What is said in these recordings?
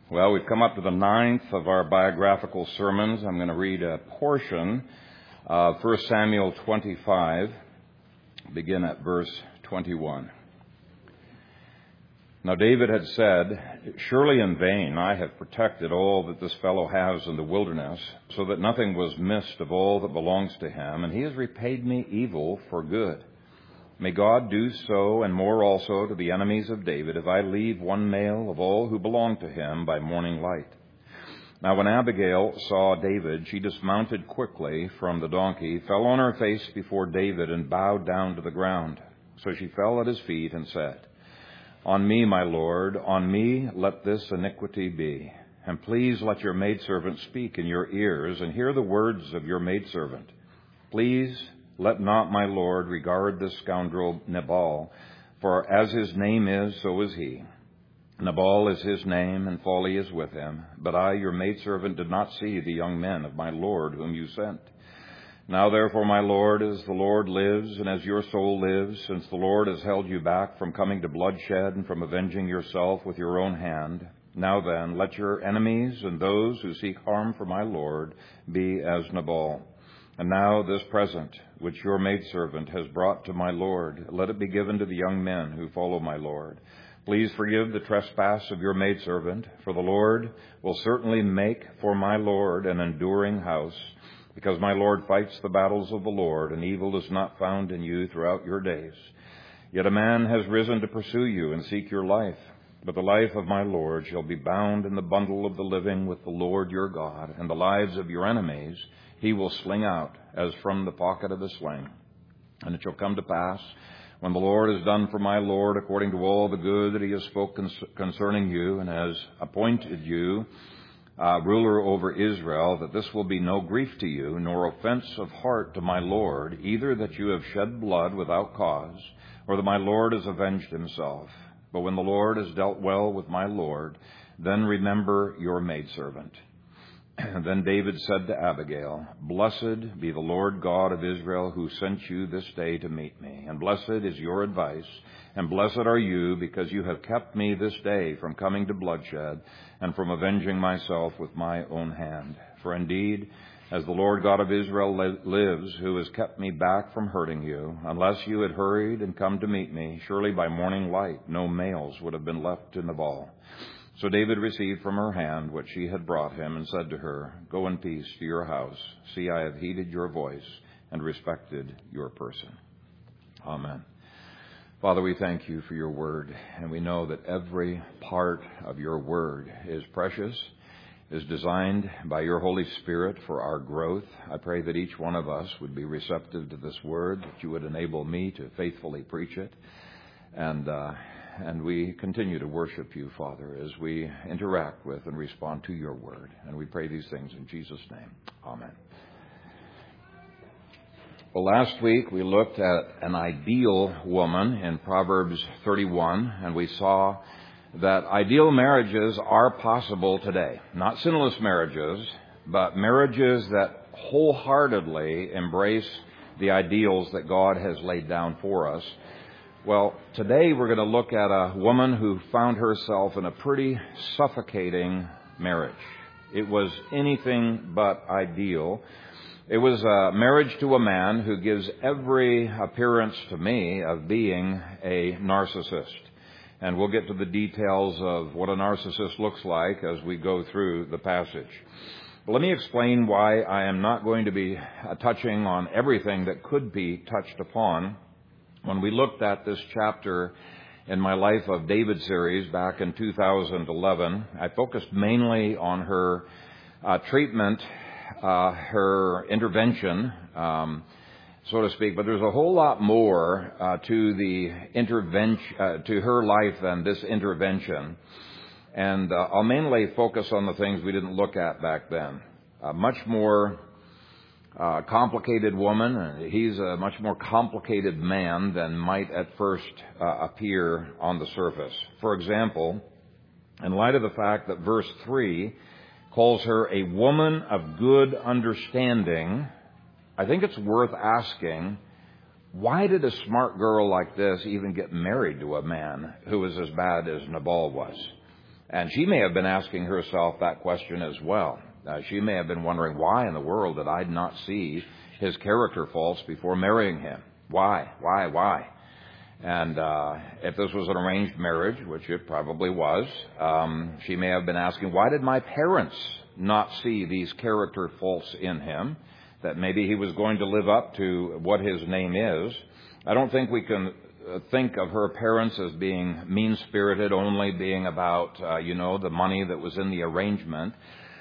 Well, we've come up to the 9th of our biographical sermons. I'm going to read a portion of 1 Samuel 25, begin at verse 21. Now David had said, "Surely in vain I have protected all that this fellow has in the wilderness, so that nothing was missed of all that belongs to him, and he has repaid me evil for good. May God do so and more also to the enemies of David, if I leave one male of all who belong to him by morning light." Now when Abigail saw David, she dismounted quickly from the donkey, fell on her face before David, and bowed down to the ground. So she fell at his feet and said, "On me, my lord, on me let this iniquity be. And please let your maidservant speak in your ears, and hear the words of your maidservant. Please let not my lord regard this scoundrel Nabal, for as his name is, so is he. Nabal is his name, and folly is with him. But I, your maidservant, did not see the young men of my lord whom you sent. Now therefore, my lord, as the Lord lives, and as your soul lives, since the Lord has held you back from coming to bloodshed and from avenging yourself with your own hand, now then, let your enemies and those who seek harm for my lord be as Nabal. And now this present, which your maidservant has brought to my lord, let it be given to the young men who follow my lord. Please forgive the trespass of your maidservant, for the Lord will certainly make for my lord an enduring house, because my lord fights the battles of the Lord, and evil is not found in you throughout your days. Yet a man has risen to pursue you and seek your life. But the life of my lord shall be bound in the bundle of the living with the Lord your God, and the lives of your enemies he will sling out as from the pocket of a sling. And it shall come to pass, when the Lord has done for my lord according to all the good that he has spoken concerning you, and has appointed you ruler over Israel, that this will be no grief to you, nor offense of heart to my lord, either that you have shed blood without cause, or that my lord has avenged himself. But when the Lord has dealt well with my lord, then remember your maidservant." Then David said to Abigail, "Blessed be the Lord God of Israel, who sent you this day to meet me. And blessed is your advice, and blessed are you, because you have kept me this day from coming to bloodshed, and from avenging myself with my own hand. For indeed, as the Lord God of Israel lives, who has kept me back from hurting you, unless you had hurried and come to meet me, surely by morning light no males would have been left to Nabal." So David received from her hand what she had brought him, and said to her, "Go in peace to your house. See, I have heeded your voice and respected your person." Amen. Father, we thank you for your word, and we know that every part of your word is precious, is designed by your Holy Spirit for our growth. I pray that each one of us would be receptive to this word, that you would enable me to faithfully preach it. And we continue to worship you, Father, as we interact with and respond to your word. And we pray these things in Jesus' name. Amen. Well, last week we looked at an ideal woman in Proverbs 31, and we saw that ideal marriages are possible today. Not sinless marriages, but marriages that wholeheartedly embrace the ideals that God has laid down for us. Well, today we're going to look at a woman who found herself in a pretty suffocating marriage. It was anything but ideal. It was a marriage to a man who gives every appearance to me of being a narcissist. And we'll get to the details of what a narcissist looks like as we go through the passage. But let me explain why I am not going to be touching on everything that could be touched upon. When we looked at this chapter in my Life of David series back in 2011, I focused mainly on her treatment, her intervention, so to speak. But there's a whole lot more to the intervention, to her life than this intervention. And I'll mainly focus on the things we didn't look at back then. A much more complicated woman. He's a much more complicated man than might at first appear on the surface. For example, in light of the fact that verse 3 calls her a woman of good understanding, I think it's worth asking, why did a smart girl like this even get married to a man who was as bad as Nabal was? And she may have been asking herself that question as well. She may have been wondering, why in the world did I not see his character faults before marrying him? Why? And if this was an arranged marriage, which it probably was, she may have been asking, why did my parents not see these character faults in him, that maybe he was going to live up to what his name is? I don't think we can think of her parents as being mean-spirited, only being about, the money that was in the arrangement,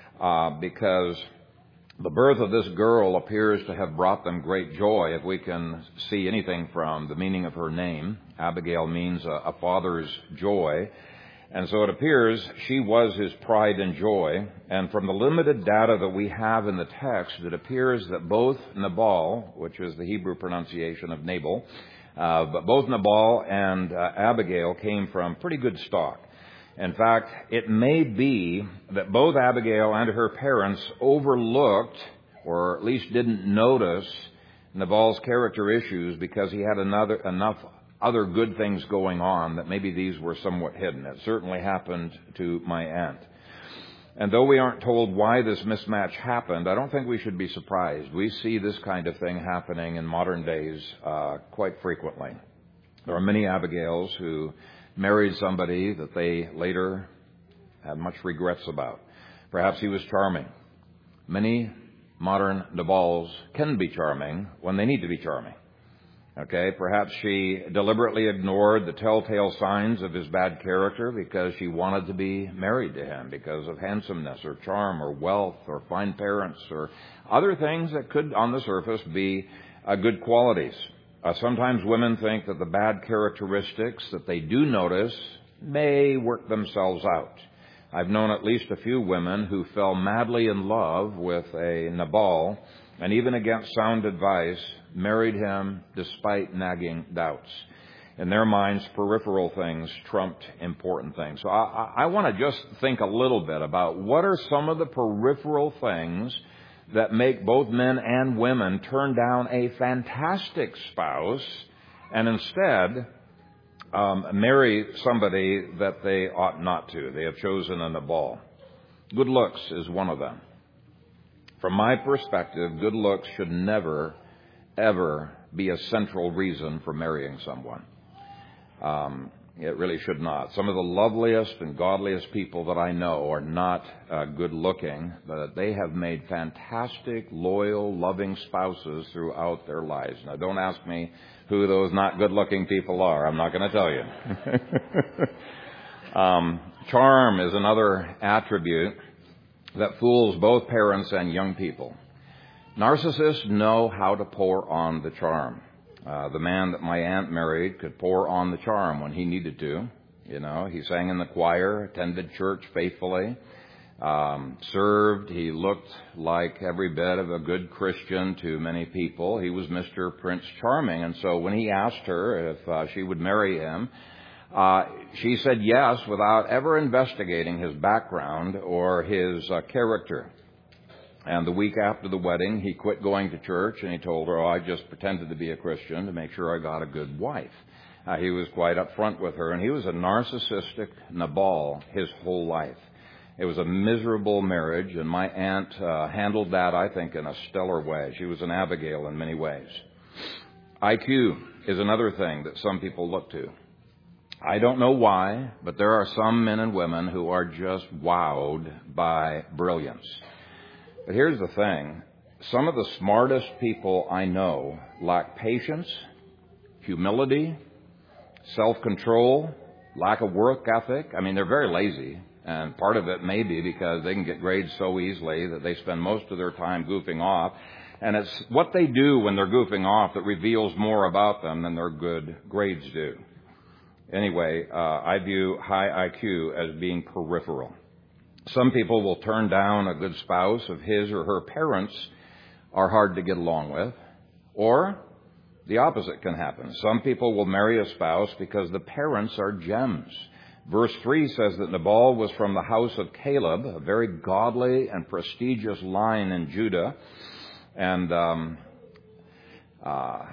because the birth of this girl appears to have brought them great joy, if we can see anything from the meaning of her name. Abigail means a father's joy. And so it appears she was his pride and joy. And from the limited data that we have in the text, it appears that both Nabal, which is the Hebrew pronunciation of Nabal, but both Nabal and Abigail came from pretty good stock. In fact, it may be that both Abigail and her parents overlooked, or at least didn't notice, Nabal's character issues because he had enough other good things going on that maybe these were somewhat hidden. It certainly happened to my aunt. And though we aren't told why this mismatch happened, I don't think we should be surprised. We see this kind of thing happening in modern days quite frequently. There are many Abigails who married somebody that they later had much regrets about. Perhaps he was charming. Many modern Nabals can be charming when they need to be charming. Okay, perhaps she deliberately ignored the telltale signs of his bad character because she wanted to be married to him because of handsomeness or charm or wealth or fine parents or other things that could, on the surface, be good qualities. Sometimes women think that the bad characteristics that they do notice may work themselves out. I've known at least a few women who fell madly in love with a Nabal and even against sound advice married him despite nagging doubts. In their minds, peripheral things trumped important things. So I want to just think a little bit about what are some of the peripheral things that make both men and women turn down a fantastic spouse and instead marry somebody that they ought not to. They have chosen a Nabal. Good looks is one of them. From my perspective, good looks should never, ever be a central reason for marrying someone. It really should not. Some of the loveliest and godliest people that I know are not good looking, but they have made fantastic, loyal, loving spouses throughout their lives. Now, don't ask me who those not good looking people are. I'm not going to tell you. Charm is another attribute that fools both parents and young people. Narcissists know how to pour on the charm. The man that my aunt married could pour on the charm when he needed to. You know, he sang in the choir, attended church faithfully, served. He looked like every bit of a good Christian to many people. He was Mr. Prince Charming. And so when he asked her if she would marry him, she said yes without ever investigating his background or his character. And the week after the wedding, he quit going to church and he told her, I just pretended to be a Christian to make sure I got a good wife. He was quite upfront with her, and he was a narcissistic Nabal his whole life. It was a miserable marriage, and my aunt handled that, I think, in a stellar way. She was an Abigail in many ways. IQ is another thing that some people look to. I don't know why, but there are some men and women who are just wowed by brilliance. But here's the thing. Some of the smartest people I know lack patience, humility, self-control, lack of work ethic. I mean, they're very lazy. And part of it may be because they can get grades so easily that they spend most of their time goofing off. And it's what they do when they're goofing off that reveals more about them than their good grades do. Anyway, I view high IQ as being peripheral. Some people will turn down a good spouse if his or her parents are hard to get along with. Or the opposite can happen. Some people will marry a spouse because the parents are gems. Verse 3 says that Nabal was from the house of Caleb, a very godly and prestigious line in Judah. And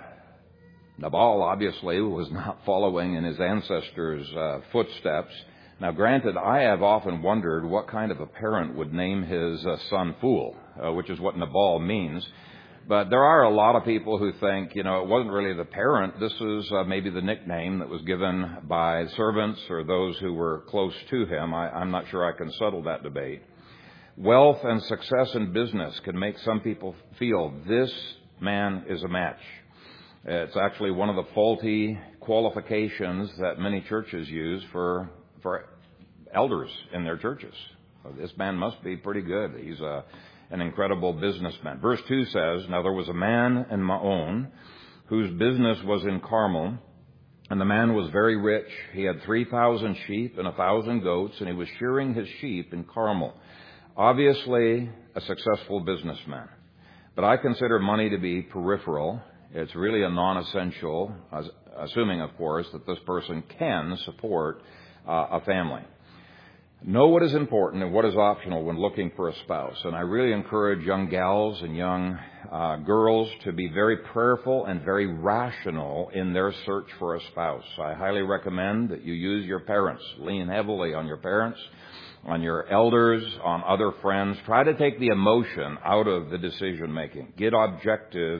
Nabal obviously was not following in his ancestors' footsteps. Now, granted, I have often wondered what kind of a parent would name his son Fool, which is what Nabal means. But there are a lot of people who think, it wasn't really the parent. This is maybe the nickname that was given by servants or those who were close to him. I'm not sure I can settle that debate. Wealth and success in business can make some people feel this man is a match. It's actually one of the faulty qualifications that many churches use for elders in their churches. This man must be pretty good. He's an incredible businessman. Verse 2 says, Now there was a man in Maon whose business was in Carmel, and the man was very rich. He had 3,000 sheep and 1,000 goats, and he was shearing his sheep in Carmel. Obviously, a successful businessman. But I consider money to be peripheral. It's really a non-essential, assuming, of course, that this person can support a family. Know what is important and what is optional when looking for a spouse. And I really encourage young gals and young girls to be very prayerful and very rational in their search for a spouse. I highly recommend that you use your parents. Lean heavily on your parents, on your elders, on other friends. Try to take the emotion out of the decision making. Get objective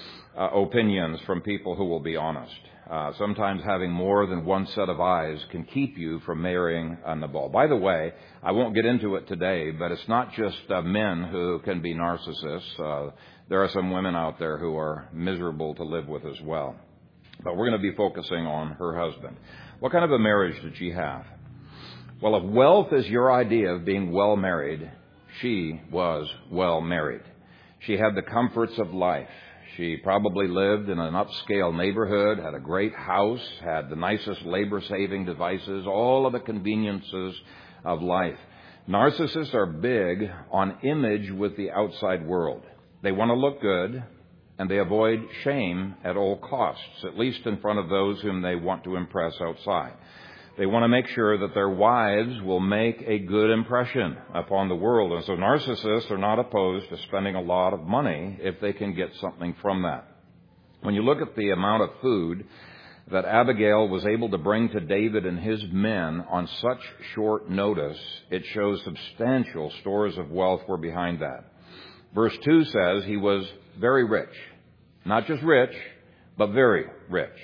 opinions from people who will be honest. Sometimes having more than one set of eyes can keep you from marrying a Nabal. By the way, I won't get into it today, but it's not just men who can be narcissists. There are some women out there who are miserable to live with as well. But we're going to be focusing on her husband. What kind of a marriage did she have? Well, if wealth is your idea of being well married, she was well married. She had the comforts of life. She probably lived in an upscale neighborhood, had a great house, had the nicest labor-saving devices, all of the conveniences of life. Narcissists are big on image with the outside world. They want to look good, and they avoid shame at all costs, at least in front of those whom they want to impress outside. They want to make sure that their wives will make a good impression upon the world. And so narcissists are not opposed to spending a lot of money if they can get something from that. When you look at the amount of food that Abigail was able to bring to David and his men on such short notice, it shows substantial stores of wealth were behind that. Verse 2 says he was very rich. Not just rich, but very rich.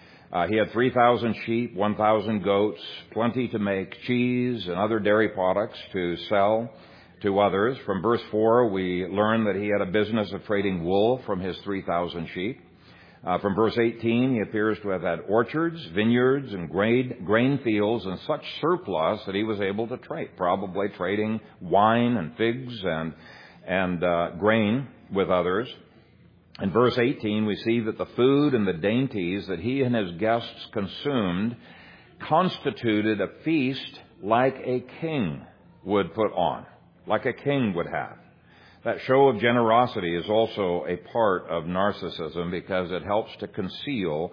He had 3,000 sheep, 1,000 goats, plenty to make cheese and other dairy products to sell to others. From verse 4, we learn that he had a business of trading wool from his 3,000 sheep. From verse 18, he appears to have had orchards, vineyards, and grain fields and such surplus that he was able to trade, probably trading wine and figs and grain with others. In verse 18, we see that the food and the dainties that he and his guests consumed constituted a feast like a king would put on, like a king would have. That show of generosity is also a part of narcissism because it helps to conceal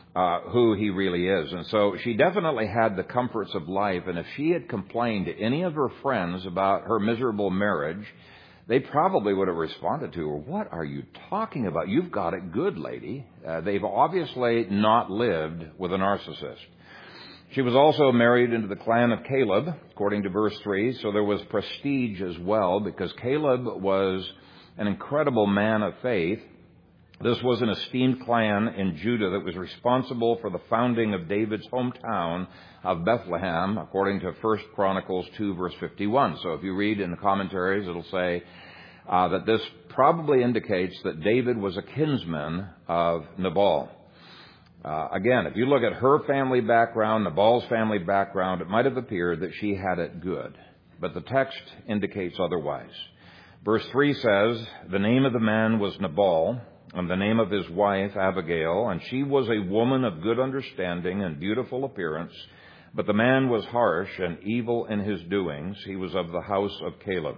who he really is. And so she definitely had the comforts of life, and if she had complained to any of her friends about her miserable marriage, they probably would have responded to her, "What are you talking about? You've got it good, lady." They've obviously not lived with a narcissist. She was also married into the clan of Caleb, according to verse 3, so there was prestige as well, because Caleb was an incredible man of faith. This was an esteemed clan in Judah that was responsible for the founding of David's hometown of Bethlehem, according to 1 Chronicles 2, verse 51. So if you read in the commentaries, it'll say that this probably indicates that David was a kinsman of Nabal. Again, if you look at her family background, Nabal's family background, it might have appeared that she had it good. But the text indicates otherwise. Verse 3 says, "The name of the man was Nabal, and the name of his wife Abigail, and she was a woman of good understanding and beautiful appearance. But the man was harsh and evil in his doings. He was of the house of Caleb."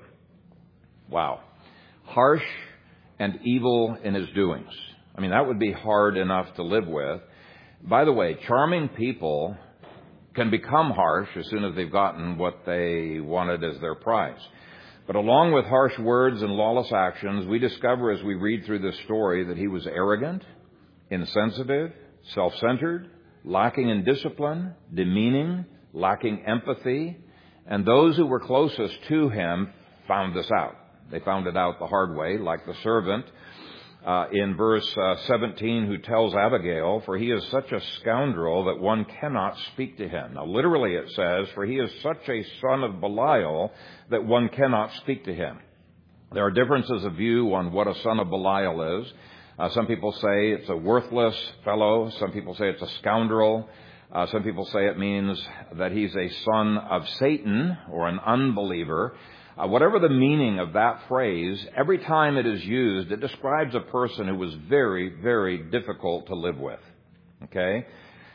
Wow. Harsh and evil in his doings. I mean, that would be hard enough to live with. By the way, charming people can become harsh as soon as they've gotten what they wanted as their prize. But along with harsh words and lawless actions, we discover as we read through this story that he was arrogant, insensitive, self-centered, lacking in discipline, demeaning, lacking empathy, and those who were closest to him found this out. They found it out the hard way, like the servant in verse 17 who tells Abigail, "For he is such a scoundrel that one cannot speak to him." Now, literally it says, "For he is such a son of Belial that one cannot speak to him." There are differences of view on what a son of Belial is. Some people say it's a worthless fellow. Some people say it's a scoundrel. Some people say it means that he's a son of Satan or an unbeliever. Whatever the meaning of that phrase, every time it is used, it describes a person who was very, very difficult to live with. Okay?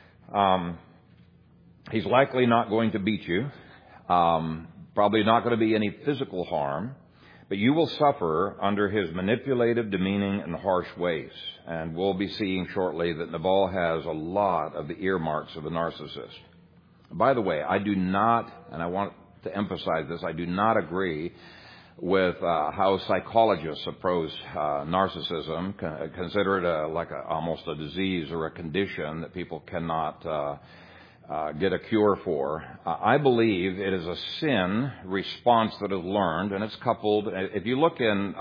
He's likely not going to beat you. Probably not going to be any physical harm. But you will suffer under his manipulative, demeaning, and harsh ways. And we'll be seeing shortly that Nabal has a lot of the earmarks of a narcissist. By the way, I do not, and I want to emphasize this, I do not agree with how psychologists approach narcissism, consider it almost a disease or a condition that people cannot get a cure for. I believe it is a sin response that is learned, and it's coupled. If you look in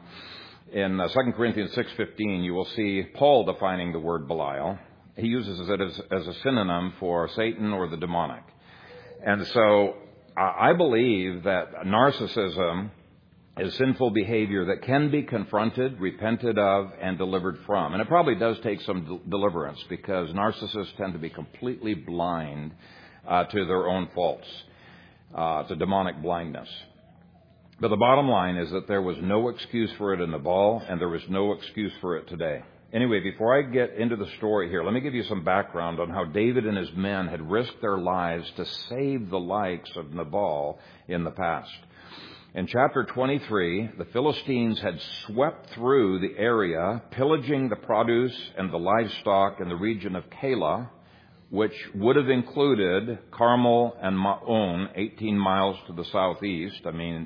2 Corinthians 6:15, you will see Paul defining the word Belial. He uses it as a synonym for Satan or the demonic. And so I believe that narcissism is sinful behavior that can be confronted, repented of, and delivered from. And it probably does take some deliverance, because narcissists tend to be completely blind to their own faults. It's a demonic blindness. But the bottom line is that there was no excuse for it in Nabal, and there was no excuse for it today. Anyway, before I get into the story here, let me give you some background on how David and his men had risked their lives to save the likes of Nabal in the past. In chapter 23, the Philistines had swept through the area, pillaging the produce and the livestock in the region of Keilah, which would have included Carmel and Maon, 18 miles to the southeast. I mean,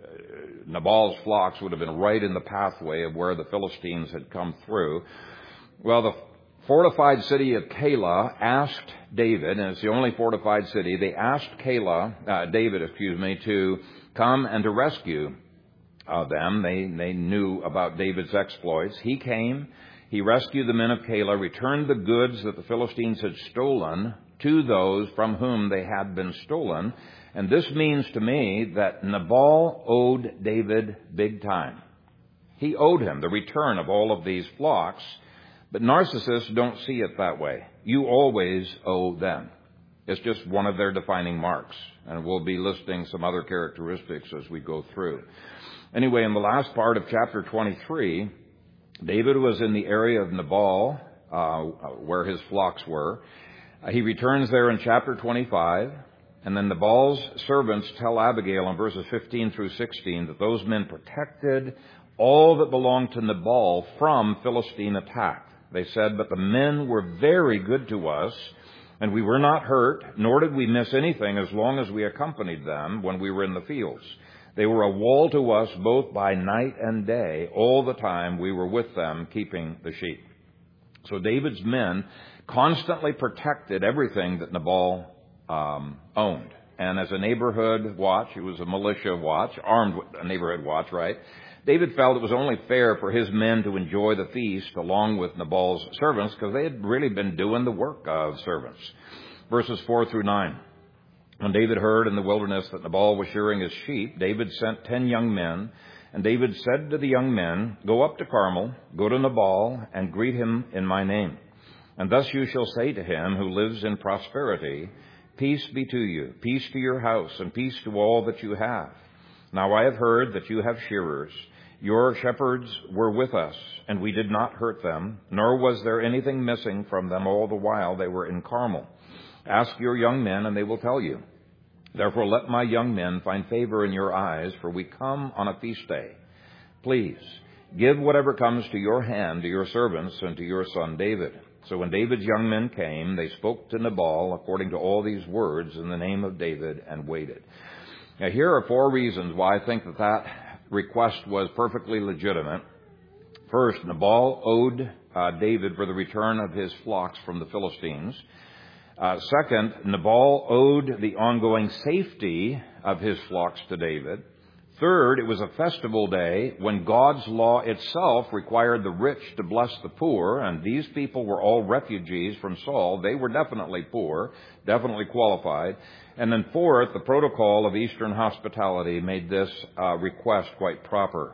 Nabal's flocks would have been right in the pathway of where the Philistines had come through. Well, the fortified city of Keilah asked David, and it's the only fortified city, they asked David, to come and to rescue them. They knew about David's exploits. He came, he rescued the men of Keilah, returned the goods that the Philistines had stolen to those from whom they had been stolen. And this means to me that Nabal owed David big time. He owed him the return of all of these flocks, but narcissists don't see it that way. You always owe them. It's just one of their defining marks, and we'll be listing some other characteristics as we go through. Anyway, in the last part of chapter 23, David was in the area of Nabal, where his flocks were. He returns there in chapter 25. And then Nabal's servants tell Abigail in verses 15 through 16 that those men protected all that belonged to Nabal from Philistine attack. They said, "But the men were very good to us, and we were not hurt, nor did we miss anything as long as we accompanied them when we were in the fields. They were a wall to us both by night and day, all the time we were with them keeping the sheep." So David's men constantly protected everything that Nabal owned. And as a neighborhood watch, it was a militia watch, armed neighborhood watch, right? David felt it was only fair for his men to enjoy the feast along with Nabal's servants, because they had really been doing the work of servants. Verses 4 through 9. When David heard in the wilderness that Nabal was shearing his sheep, David sent 10 young men. And David said to the young men, "Go up to Carmel, go to Nabal, and greet him in my name. And thus you shall say to him who lives in prosperity, 'Peace be to you, peace to your house, and peace to all that you have. Now I have heard that you have shearers. Your shepherds were with us, and we did not hurt them, nor was there anything missing from them all the while they were in Carmel. Ask your young men, and they will tell you. Therefore let my young men find favor in your eyes, for we come on a feast day. Please, give whatever comes to your hand to your servants and to your son David.' So when David's young men came, they spoke to Nabal according to all these words in the name of David and waited." Now, here are 4 reasons why I think that request was perfectly legitimate. First, Nabal owed David for the return of his flocks from the Philistines. Second, Nabal owed the ongoing safety of his flocks to David. Third, it was a festival day when God's law itself required the rich to bless the poor, and these people were all refugees from Saul. They were definitely poor, definitely qualified. And then fourth, the protocol of Eastern hospitality made this request quite proper.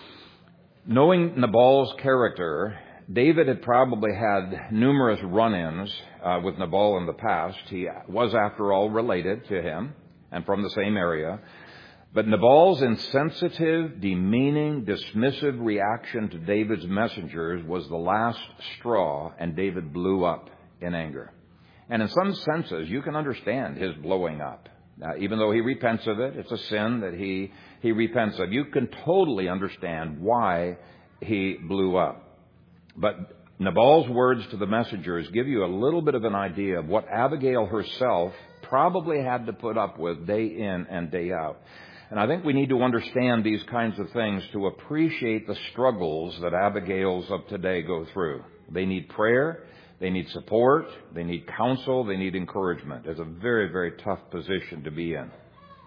Knowing Nabal's character, David had probably had numerous run-ins with Nabal in the past. He was, after all, related to him and from the same area. But Nabal's insensitive, demeaning, dismissive reaction to David's messengers was the last straw, and David blew up in anger. And in some senses, you can understand his blowing up. Even though he repents of it, it's a sin that he repents of. You can totally understand why he blew up. But Nabal's words to the messengers give you a little bit of an idea of what Abigail herself probably had to put up with day in and day out. And I think we need to understand these kinds of things to appreciate the struggles that Abigails of today go through. They need prayer, they need support, they need counsel, they need encouragement. It's a very, very tough position to be in.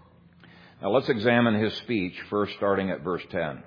Now let's examine his speech, first starting at verse 10.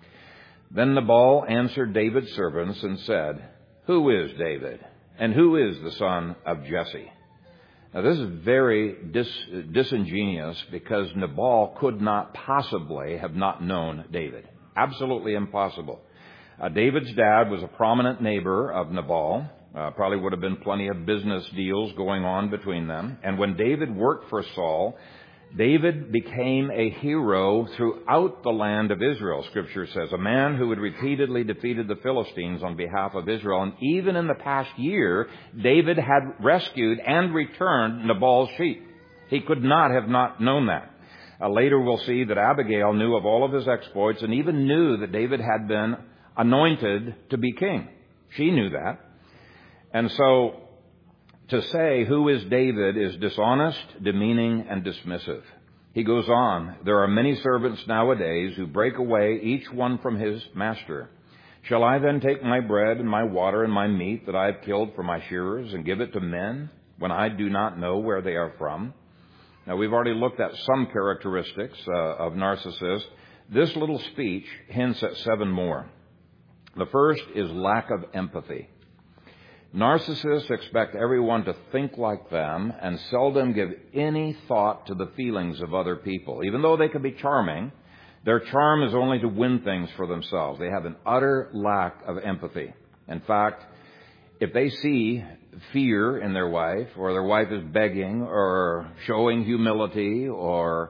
Then Nabal answered David's servants and said, "Who is David? And who is the son of Jesse?" Now, this is very disingenuous because Nabal could not possibly have not known David. Absolutely impossible. David's dad was a prominent neighbor of Nabal. Probably would have been plenty of business deals going on between them. And when David worked for Saul, David became a hero throughout the land of Israel, Scripture says. A man who had repeatedly defeated the Philistines on behalf of Israel. And even in the past year, David had rescued and returned Nabal's sheep. He could not have not known that. Later we'll see that Abigail knew of all of his exploits and even knew that David had been anointed to be king. She knew that. And so to say, "Who is David?" is dishonest, demeaning, and dismissive. He goes on, "There are many servants nowadays who break away, each one from his master. Shall I then take my bread and my water and my meat that I have killed for my shearers and give it to men when I do not know where they are from?" Now, we've already looked at some characteristics of narcissists. This little speech hints at 7 more. The first is lack of empathy. Narcissists expect everyone to think like them and seldom give any thought to the feelings of other people. Even though they can be charming, their charm is only to win things for themselves. They have an utter lack of empathy. In fact, if they see fear in their wife, or their wife is begging or showing humility or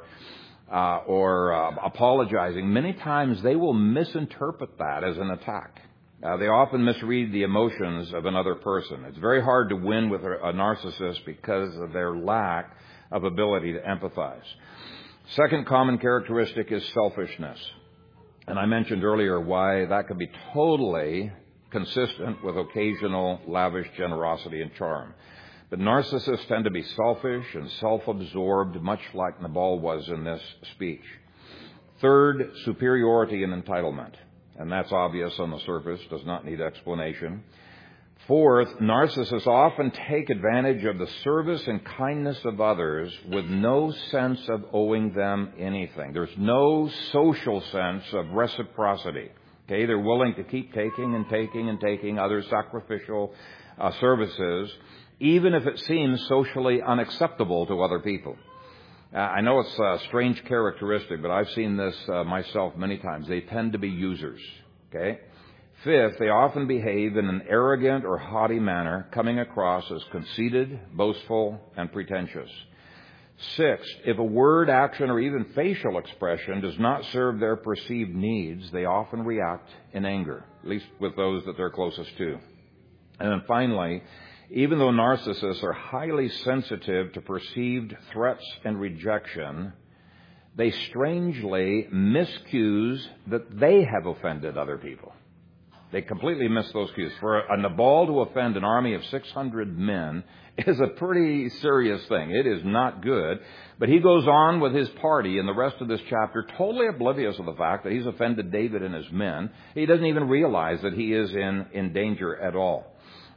apologizing, many times they will misinterpret that as an attack. They often misread the emotions of another person. It's very hard to win with a narcissist because of their lack of ability to empathize. Second common characteristic is selfishness. And I mentioned earlier why that could be totally consistent with occasional lavish generosity and charm. But narcissists tend to be selfish and self-absorbed, much like Nabal was in this speech. Third, superiority and entitlement. And that's obvious on the surface, does not need explanation. Fourth, narcissists often take advantage of the service and kindness of others with no sense of owing them anything. There's no social sense of reciprocity. Okay, they're willing to keep taking and taking and taking other sacrificial services, even if it seems socially unacceptable to other people. I know it's a strange characteristic, but I've seen this myself many times. They tend to be users. Okay. Fifth, they often behave in an arrogant or haughty manner, coming across as conceited, boastful, and pretentious. Sixth, if a word, action, or even facial expression does not serve their perceived needs, they often react in anger, at least with those that they're closest to. And then finally, even though narcissists are highly sensitive to perceived threats and rejection, they strangely miscuse that they have offended other people. They completely miss those cues. For a Nabal to offend an army of 600 men is a pretty serious thing. It is not good. But he goes on with his party in the rest of this chapter, totally oblivious of the fact that he's offended David and his men. He doesn't even realize that he is in danger at all.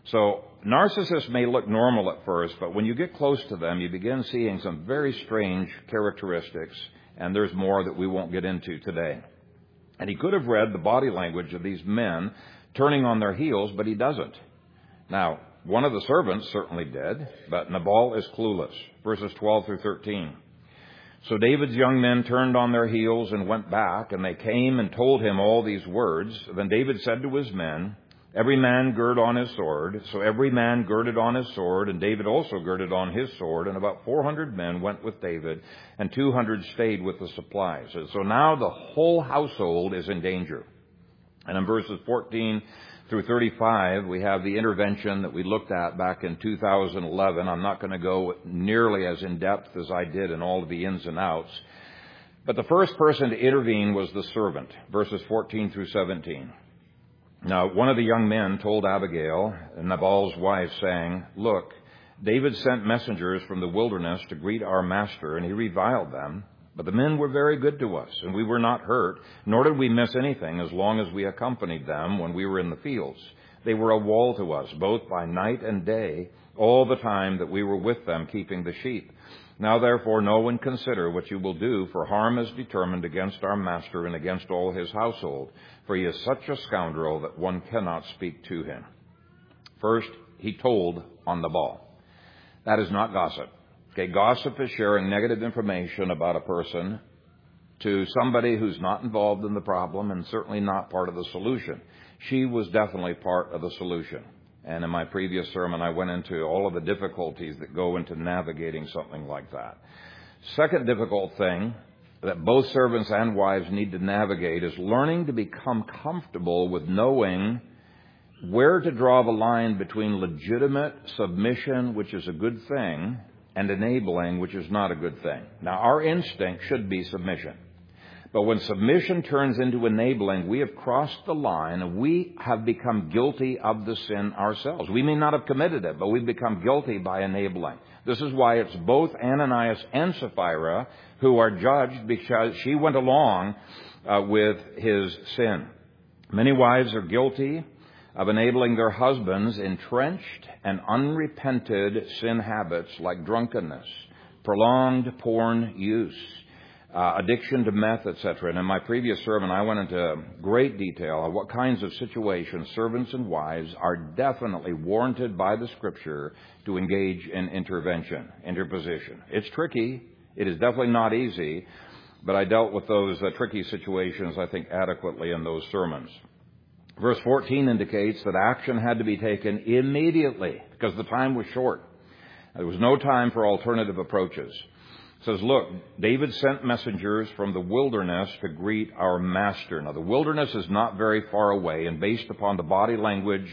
So narcissists may look normal at first, but when you get close to them, you begin seeing some very strange characteristics, and there's more that we won't get into today. And he could have read the body language of these men turning on their heels, but he doesn't. Now, one of the servants certainly did, but Nabal is clueless. Verses 12 through 13. So David's young men turned on their heels and went back, and they came and told him all these words. Then David said to his men, "Every man gird on his sword." So every man girded on his sword, and David also girded on his sword. And about 400 men went with David, and 200 stayed with the supplies. And so now the whole household is in danger. And in verses 14 through 35, we have the intervention that we looked at back in 2011. I'm not going to go nearly as in-depth as I did in all of the ins and outs. But the first person to intervene was the servant, verses 14 through 17. Now, one of the young men told Abigail, Nabal's wife, saying, "Look, David sent messengers from the wilderness to greet our master, and he reviled them. But the men were very good to us, and we were not hurt, nor did we miss anything as long as we accompanied them when we were in the fields. They were a wall to us, both by night and day, all the time that we were with them keeping the sheep. Now therefore know and consider what you will do, for harm is determined against our master and against all his household, for he is such a scoundrel that one cannot speak to him." First, he told on Nabal. That is not gossip. Okay, gossip is sharing negative information about a person to somebody who's not involved in the problem and certainly not part of the solution. She was definitely part of the solution. And in my previous sermon, I went into all of the difficulties that go into navigating something like that. Second difficult thing that both servants and wives need to navigate is learning to become comfortable with knowing where to draw the line between legitimate submission, which is a good thing, and enabling, which is not a good thing. Now, our instinct should be submission. But when submission turns into enabling, we have crossed the line and we have become guilty of the sin ourselves. We may not have committed it, but we've become guilty by enabling. This is why it's both Ananias and Sapphira who are judged, because she went along with his sin. Many wives are guilty of enabling their husbands' entrenched and unrepented sin habits like drunkenness, prolonged porn use, addiction to meth, etc. And in my previous sermon, I went into great detail of what kinds of situations servants and wives are definitely warranted by the Scripture to engage in interposition. It's tricky. It is definitely not easy, but I dealt with those tricky situations, I think, adequately in those sermons. Verse 14 indicates that action had to be taken immediately because the time was short. There was no time for alternative approaches. It says, "Look, David sent messengers from the wilderness to greet our master." Now, the wilderness is not very far away, and based upon the body language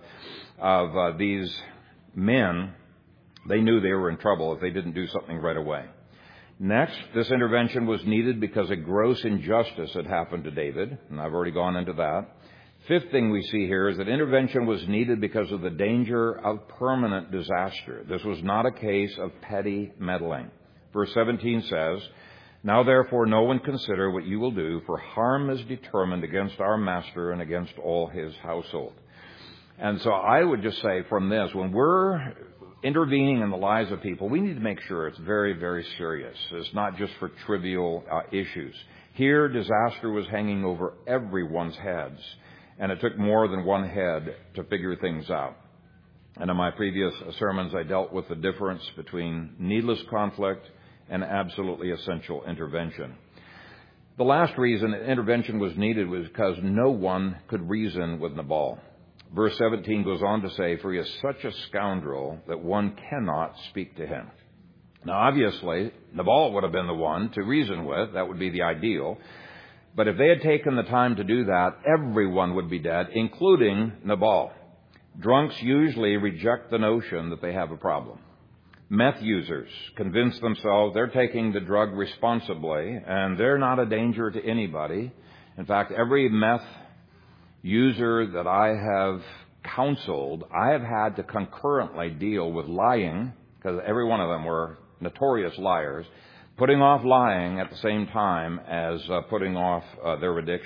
of these men, they knew they were in trouble if they didn't do something right away. Next, this intervention was needed because a gross injustice had happened to David, and I've already gone into that. Fifth thing we see here is that intervention was needed because of the danger of permanent disaster. This was not a case of petty meddling. Verse 17 says, "Now therefore know and consider what you will do, for harm is determined against our master and against all his household." And so I would just say from this, when we're intervening in the lives of people, we need to make sure it's very, very serious. It's not just for trivial issues. Here, disaster was hanging over everyone's heads. And it took more than one head to figure things out. And in my previous sermons, I dealt with the difference between needless conflict and absolutely essential intervention. The last reason intervention was needed was because no one could reason with Nabal. Verse 17 goes on to say, "For he is such a scoundrel that one cannot speak to him." Now, obviously, Nabal would have been the one to reason with. That would be the ideal. But if they had taken the time to do that, everyone would be dead, including Nabal. Drunks usually reject the notion that they have a problem. Meth users convince themselves they're taking the drug responsibly and they're not a danger to anybody. In fact, every meth user that I have counseled, I have had to concurrently deal with lying, because every one of them were notorious liars, putting off lying at the same time as putting off their addiction.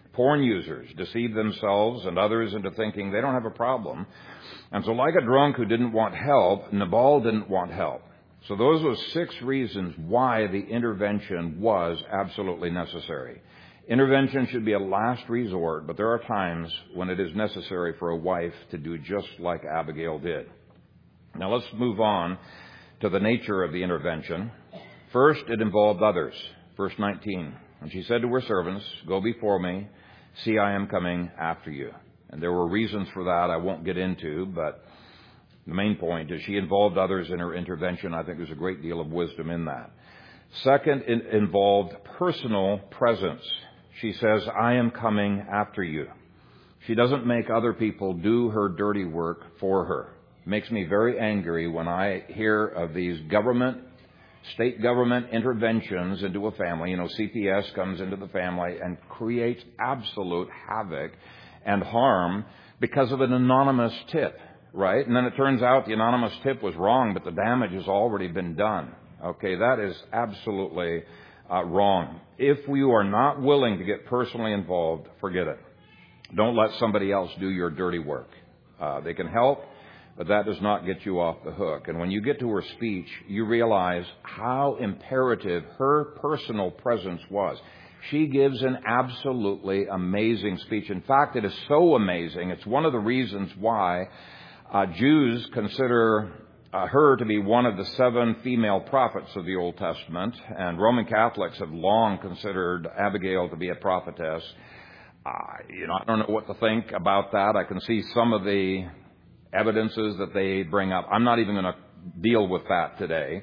Porn users deceive themselves and others into thinking they don't have a problem. And so like a drunk who didn't want help, Nabal didn't want help. So those were 6 reasons why the intervention was absolutely necessary. Intervention should be a last resort, but there are times when it is necessary for a wife to do just like Abigail did. Now let's move on to the nature of the intervention. First, it involved others. Verse 19. And she said to her servants, "Go before me. See, I am coming after you." And there were reasons for that I won't get into, but the main point is she involved others in her intervention. I think there's a great deal of wisdom in that. Second, it involved personal presence. She says, "I am coming after you." She doesn't make other people do her dirty work for her. It makes me very angry when I hear of these state government interventions into a family. CPS comes into the family and creates absolute havoc and harm because of an anonymous tip, right? And then it turns out the anonymous tip was wrong, but the damage has already been done. Okay, that is absolutely wrong. If you are not willing to get personally involved, forget it. Don't let somebody else do your dirty work. They can help, but that does not get you off the hook. And when you get to her speech, you realize how imperative her personal presence was. She gives an absolutely amazing speech. In fact, it is so amazing. It's one of the reasons why Jews consider her to be one of the 7 female prophets of the Old Testament, and Roman Catholics have long considered Abigail to be a prophetess. I don't know what to think about that. I can see some of the evidences that they bring up. I'm not even going to deal with that today.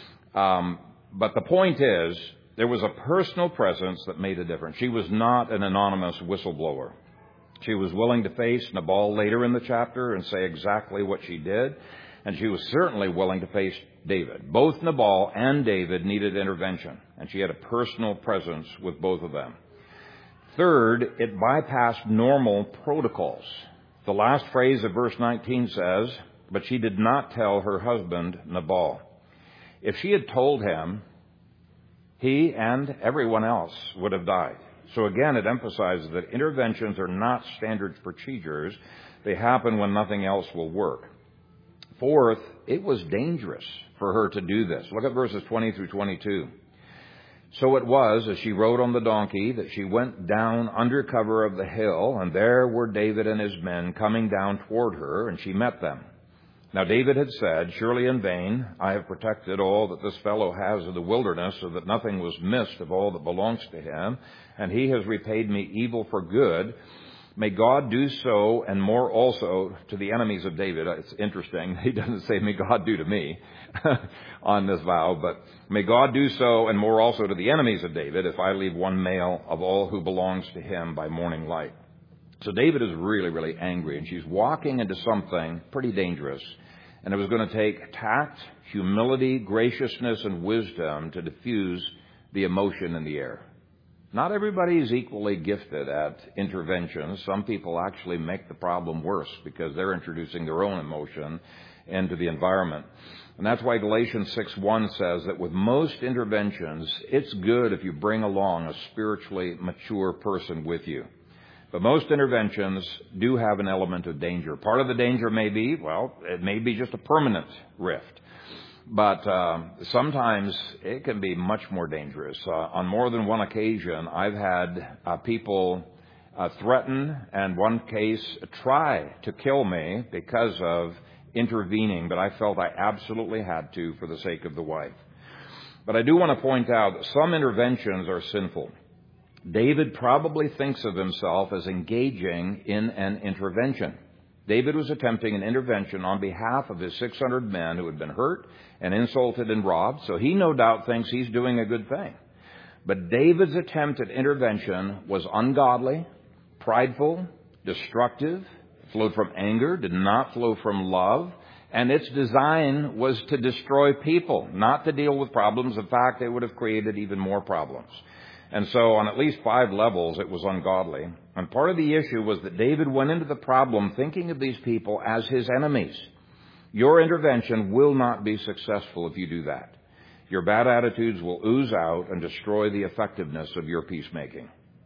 But the point is, there was a personal presence that made a difference. She was not an anonymous whistleblower. She was willing to face Nabal later in the chapter and say exactly what she did. And she was certainly willing to face David. Both Nabal and David needed intervention, and she had a personal presence with both of them. Third, it bypassed normal protocols. The last phrase of verse 19 says, "But she did not tell her husband Nabal." If she had told him, he and everyone else would have died. So again, it emphasizes that interventions are not standard procedures. They happen when nothing else will work. Fourth, it was dangerous for her to do this. Look at verses 20 through 22. "So it was, as she rode on the donkey, that she went down under cover of the hill, and there were David and his men coming down toward her, and she met them. Now David had said, 'Surely in vain I have protected all that this fellow has in the wilderness, so that nothing was missed of all that belongs to him, and he has repaid me evil for good. May God do so and more also to the enemies of David.'" It's interesting. He doesn't say, "May God do to me," on this vow, but "May God do so and more also to the enemies of David if I leave one male of all who belongs to him by morning light." So David is really, really angry, and she's walking into something pretty dangerous. And it was going to take tact, humility, graciousness, and wisdom to diffuse the emotion in the air. Not everybody is equally gifted at interventions. Some people actually make the problem worse because they're introducing their own emotion into the environment. And that's why Galatians 6:1 says that with most interventions, it's good if you bring along a spiritually mature person with you. But most interventions do have an element of danger. Part of the danger may be, it may be just a permanent rift. But sometimes it can be much more dangerous. On more than one occasion, I've had people threaten and one case try to kill me because of intervening, but I felt I absolutely had to for the sake of the wife. But I do want to point out that some interventions are sinful. David probably thinks of himself as engaging in an intervention. David was attempting an intervention on behalf of his 600 men who had been hurt and insulted and robbed, so he no doubt thinks he's doing a good thing. But David's attempt at intervention was ungodly, prideful, destructive, flowed from anger, did not flow from love, and its design was to destroy people, not to deal with problems. In fact, it would have created even more problems. And so on at least 5 levels, it was ungodly. And part of the issue was that David went into the problem thinking of these people as his enemies. Your intervention will not be successful if you do that. Your bad attitudes will ooze out and destroy the effectiveness of your peacemaking.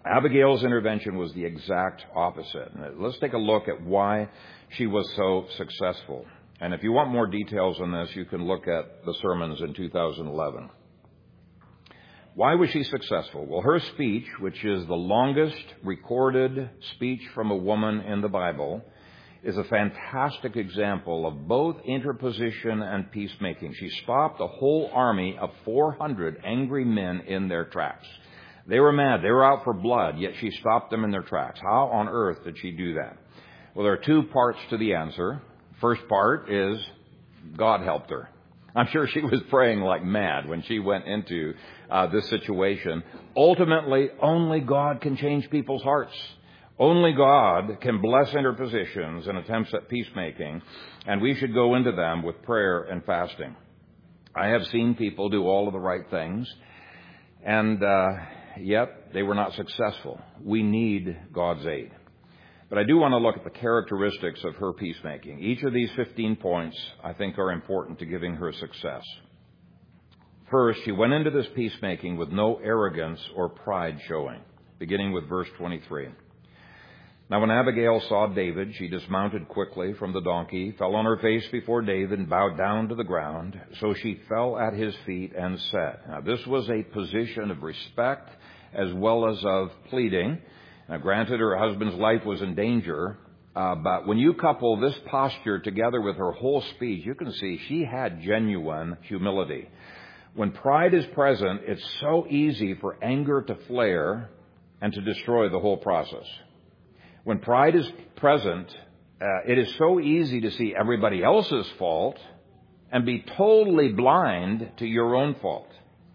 Abigail's intervention was the exact opposite. Let's take a look at why she was so successful. And if you want more details on this, you can look at the sermons in 2011. Why was she successful? Well, her speech, which is the longest recorded speech from a woman in the Bible, is a fantastic example of both interposition and peacemaking. She stopped a whole army of 400 angry men in their tracks. They were mad. They were out for blood, yet she stopped them in their tracks. How on earth did she do that? Well, there are two parts to the answer. First part is God helped her. I'm sure she was praying like mad when she went into this situation. Ultimately, only God can change people's hearts. Only God can bless interpositions and attempts at peacemaking, and we should go into them with prayer and fasting. I have seen people do all of the right things, and yet they were not successful. We need God's aid. But I do want to look at the characteristics of her peacemaking. Each of these 15 points, I think, are important to giving her success. First, she went into this peacemaking with no arrogance or pride showing, beginning with verse 23. Now when Abigail saw David, she dismounted quickly from the donkey, fell on her face before David, and bowed down to the ground. So she fell at his feet and said. Now this was a position of respect as well as of pleading. Now granted, her husband's life was in danger, but when you couple this posture together with her whole speech, you can see she had genuine humility. When pride is present, it's so easy for anger to flare and to destroy the whole process. When pride is present, it is so easy to see everybody else's fault and be totally blind to your own fault.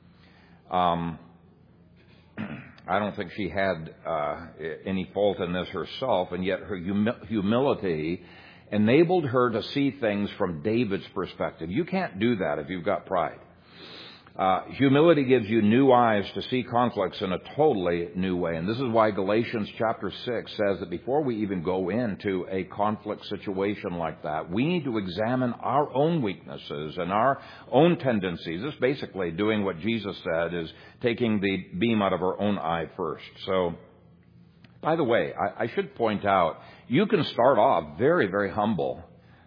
I don't think she had any fault in this herself, and yet her humility enabled her to see things from David's perspective. You can't do that if you've got pride. Humility gives you new eyes to see conflicts in a totally new way. And this is why Galatians chapter 6 says that before we even go into a conflict situation like that, we need to examine our own weaknesses and our own tendencies. This is basically doing what Jesus said, is taking the beam out of our own eye first. So, by the way, I should point out, you can start off very, very humble.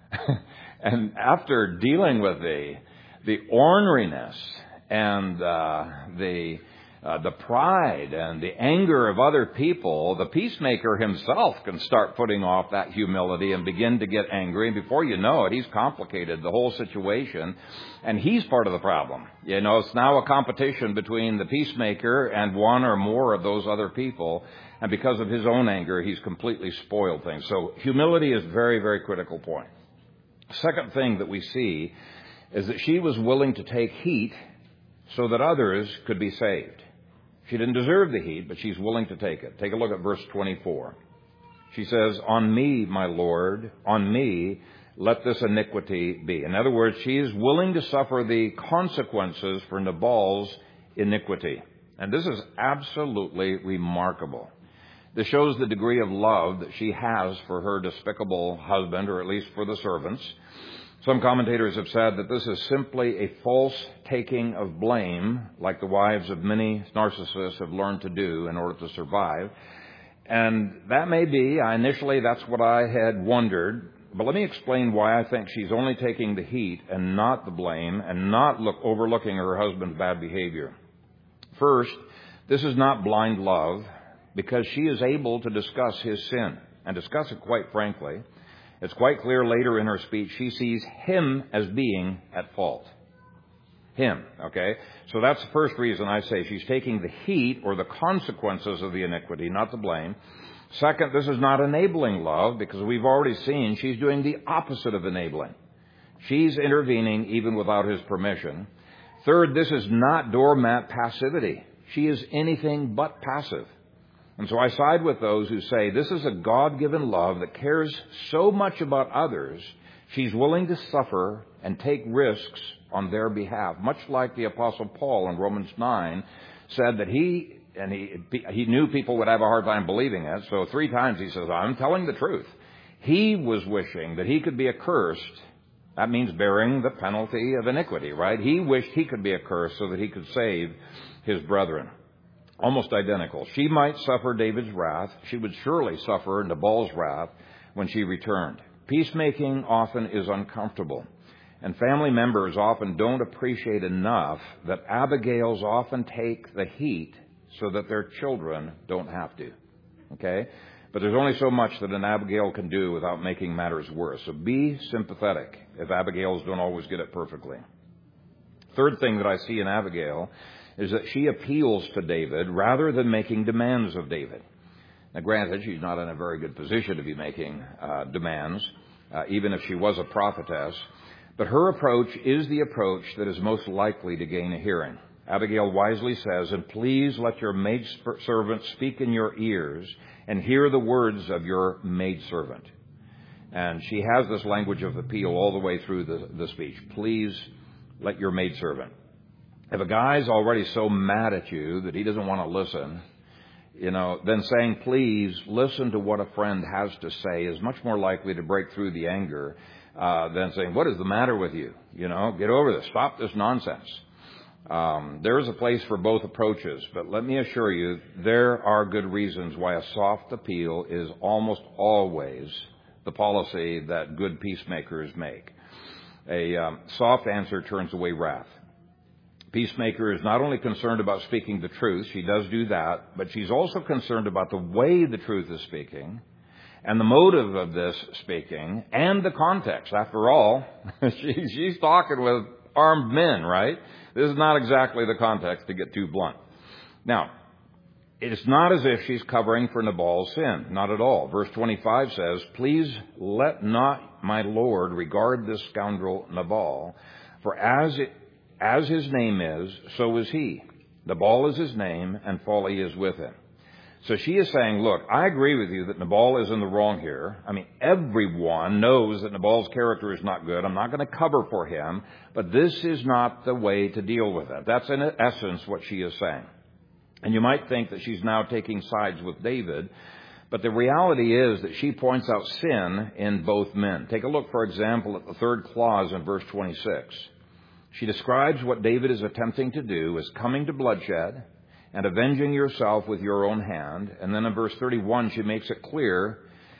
And after dealing with the orneriness and the pride and the anger of other people, the peacemaker himself can start putting off that humility and begin to get angry. And before you know it, he's complicated the whole situation, and he's part of the problem. You know, it's now a competition between the peacemaker and one or more of those other people. And because of his own anger, he's completely spoiled things. So humility is a very, very critical point. Second thing that we see is that she was willing to take heat so that others could be saved. She didn't deserve the heat, but she's willing to take it. Take a look at verse 24. She says, "On me, my Lord, on me, let this iniquity be." In other words, she is willing to suffer the consequences for Nabal's iniquity. And this is absolutely remarkable. This shows the degree of love that she has for her despicable husband, or at least for the servants. Some commentators have said that this is simply a false taking of blame, like the wives of many narcissists have learned to do in order to survive. And that may be, initially that's what I had wondered, but let me explain why I think she's only taking the heat and not the blame, and not overlooking her husband's bad behavior. First, this is not blind love, because she is able to discuss his sin, and discuss it quite frankly. It's quite clear later in her speech, she sees him as being at fault. Him, okay? So that's the first reason I say she's taking the heat or the consequences of the iniquity, not the blame. Second, this is not enabling love, because we've already seen she's doing the opposite of enabling. She's intervening even without his permission. Third, this is not doormat passivity. She is anything but passive. And so I side with those who say this is a God-given love that cares so much about others, she's willing to suffer and take risks on their behalf. Much like the Apostle Paul in Romans 9 said that he knew people would have a hard time believing it. So 3 times he says, I'm telling the truth. He was wishing that he could be accursed. That means bearing the penalty of iniquity, right? He wished he could be accursed so that he could save his brethren. Almost identical. She might suffer David's wrath. She would surely suffer Nabal's wrath when she returned. Peacemaking often is uncomfortable, and family members often don't appreciate enough that Abigails often take the heat so that their children don't have to. Okay? But there's only so much that an Abigail can do without making matters worse. So be sympathetic if Abigails don't always get it perfectly. Third thing that I see in Abigail is that she appeals to David rather than making demands of David. Now, granted, she's not in a very good position to be making demands, even if she was a prophetess. But her approach is the approach that is most likely to gain a hearing. Abigail wisely says, "And please let your maidservant speak in your ears and hear the words of your maidservant." And she has this language of appeal all the way through the speech. Please let your maidservant. If a guy's already so mad at you that he doesn't want to listen, then saying, please listen to what a friend has to say is much more likely to break through the anger than saying, what is the matter with you? Get over this. Stop this nonsense. There is a place for both approaches, but let me assure you, there are good reasons why a soft appeal is almost always the policy that good peacemakers make. A soft answer turns away wrath. Peacemaker is not only concerned about speaking the truth, she does do that, but she's also concerned about the way the truth is speaking and the motive of this speaking and the context. After all, she's talking with armed men, right? This is not exactly the context, to get too blunt. Now, it's not as if she's covering for Nabal's sin. Not at all. Verse 25 says, please let not my Lord regard this scoundrel Nabal, for as his name is, so is he. Nabal is his name, and folly is with him. So she is saying, look, I agree with you that Nabal is in the wrong here. I mean, everyone knows that Nabal's character is not good. I'm not going to cover for him, but this is not the way to deal with it. That's in essence what she is saying. And you might think that she's now taking sides with David, but the reality is that she points out sin in both men. Take a look, for example, at the third clause in verse 26. She describes what David is attempting to do as coming to bloodshed and avenging yourself with your own hand. And then in verse 31, she makes it clear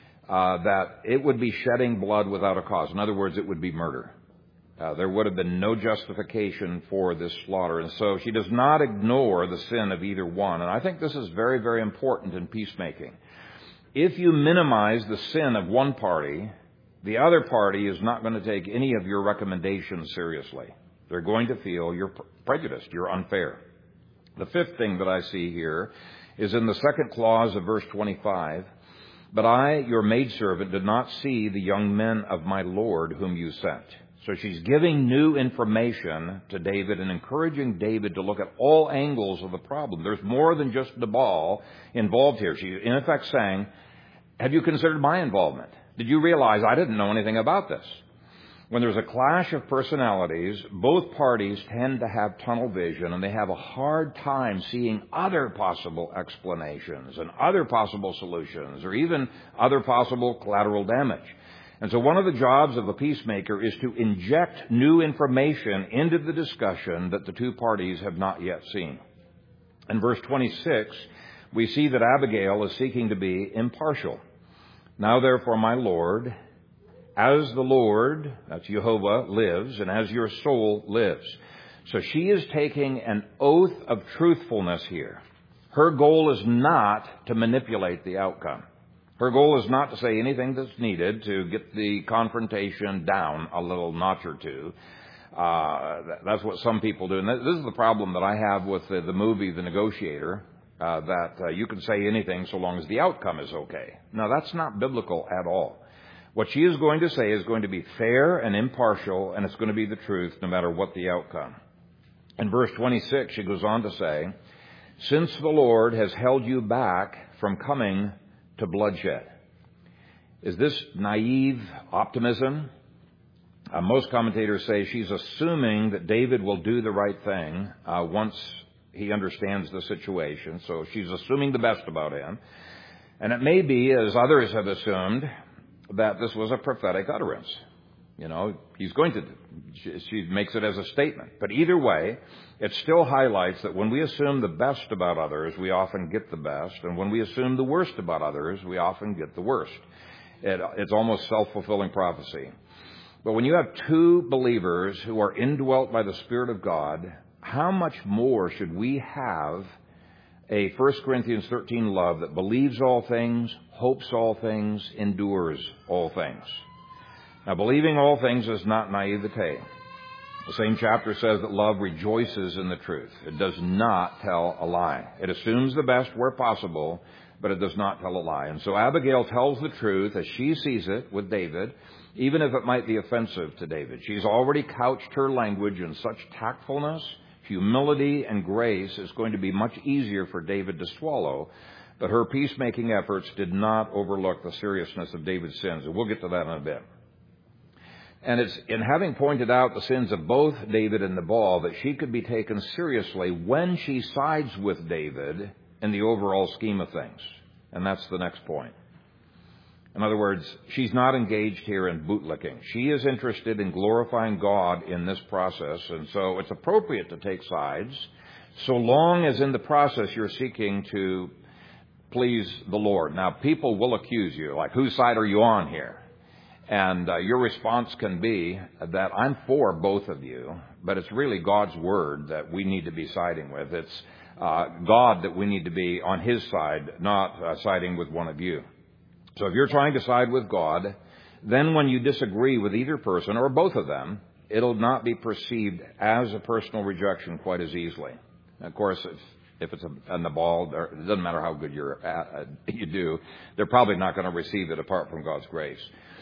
that it would be shedding blood without a cause. In other words, it would be murder. There would have been no justification for this slaughter. And so she does not ignore the sin of either one. And I think this is very, very important in peacemaking. If you minimize the sin of one party, the other party is not going to take any of your recommendations seriously. They're going to feel you're prejudiced, you're unfair. The fifth thing that I see here is in the second clause of verse 25. But I, your maidservant, did not see the young men of my Lord whom you sent. So she's giving new information to David and encouraging David to look at all angles of the problem. There's more than just Nabal involved here. She's in effect saying, have you considered my involvement? Did you realize I didn't know anything about this? When there's a clash of personalities, both parties tend to have tunnel vision, and they have a hard time seeing other possible explanations and other possible solutions or even other possible collateral damage. And so one of the jobs of a peacemaker is to inject new information into the discussion that the two parties have not yet seen. In verse 26, we see that Abigail is seeking to be impartial. Now therefore, my Lord, as the Lord, that's Jehovah, lives, and as your soul lives. So she is taking an oath of truthfulness here. Her goal is not to manipulate the outcome. Her goal is not to say anything that's needed to get the confrontation down a little notch or two. That's what some people do. And this is the problem that I have with the movie The Negotiator, that you can say anything so long as the outcome is okay. Now, that's not biblical at all. What she is going to say is going to be fair and impartial, and it's going to be the truth no matter what the outcome. In verse 26, she goes on to say, since the Lord has held you back from coming to bloodshed. Is this naive optimism? Most commentators say she's assuming that David will do the right thing once he understands the situation. So she's assuming the best about him. And it may be, as others have assumed, that this was a prophetic utterance. He's going to. She makes it as a statement. But either way, it still highlights that when we assume the best about others, we often get the best. And when we assume the worst about others, we often get the worst. It's almost self-fulfilling prophecy. But when you have two believers who are indwelt by the Spirit of God, how much more should we have a 1 Corinthians 13 love that believes all things, hopes all things, endures all things? Now, believing all things is not naivete. The same chapter says that love rejoices in the truth. It does not tell a lie. It assumes the best where possible, but it does not tell a lie. And so Abigail tells the truth as she sees it with David, even if it might be offensive to David. She's already couched her language in such tactfulness, humility, and grace is going to be much easier for David to swallow. But her peacemaking efforts did not overlook the seriousness of David's sins. And we'll get to that in a bit. And it's in having pointed out the sins of both David and Nabal that she could be taken seriously when she sides with David in the overall scheme of things. And that's the next point. In other words, she's not engaged here in bootlicking. She is interested in glorifying God in this process. And so it's appropriate to take sides so long as in the process you're seeking to please the Lord. Now, people will accuse you, like, whose side are you on here? And your response can be that I'm for both of you, but it's really God's word that we need to be siding with. It's God that we need to be on His side, not siding with one of you. So if you're trying to side with God, then when you disagree with either person or both of them, it'll not be perceived as a personal rejection quite as easily. And of course, if it's a Nabal, it doesn't matter how good you do, they're probably not going to receive it apart from God's grace.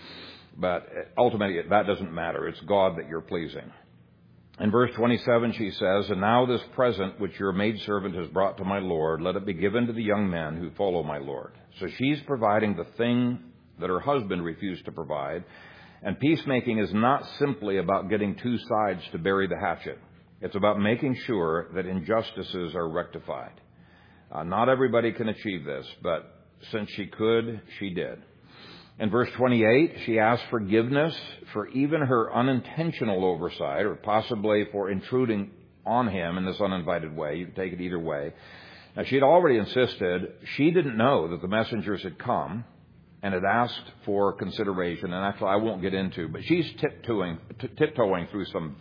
But ultimately, that doesn't matter. It's God that you're pleasing. In verse 27, she says, "And now this present which your maidservant has brought to my Lord, let it be given to the young men who follow my Lord." So she's providing the thing that her husband refused to provide. And peacemaking is not simply about getting two sides to bury the hatchet. It's about making sure that injustices are rectified. Not everybody can achieve this, but since she could, she did. In verse 28, she asks forgiveness for even her unintentional oversight, or possibly for intruding on him in this uninvited way. You can take it either way. Now, she had already insisted she didn't know that the messengers had come and had asked for consideration. And actually, I won't get into, but she's tiptoeing through some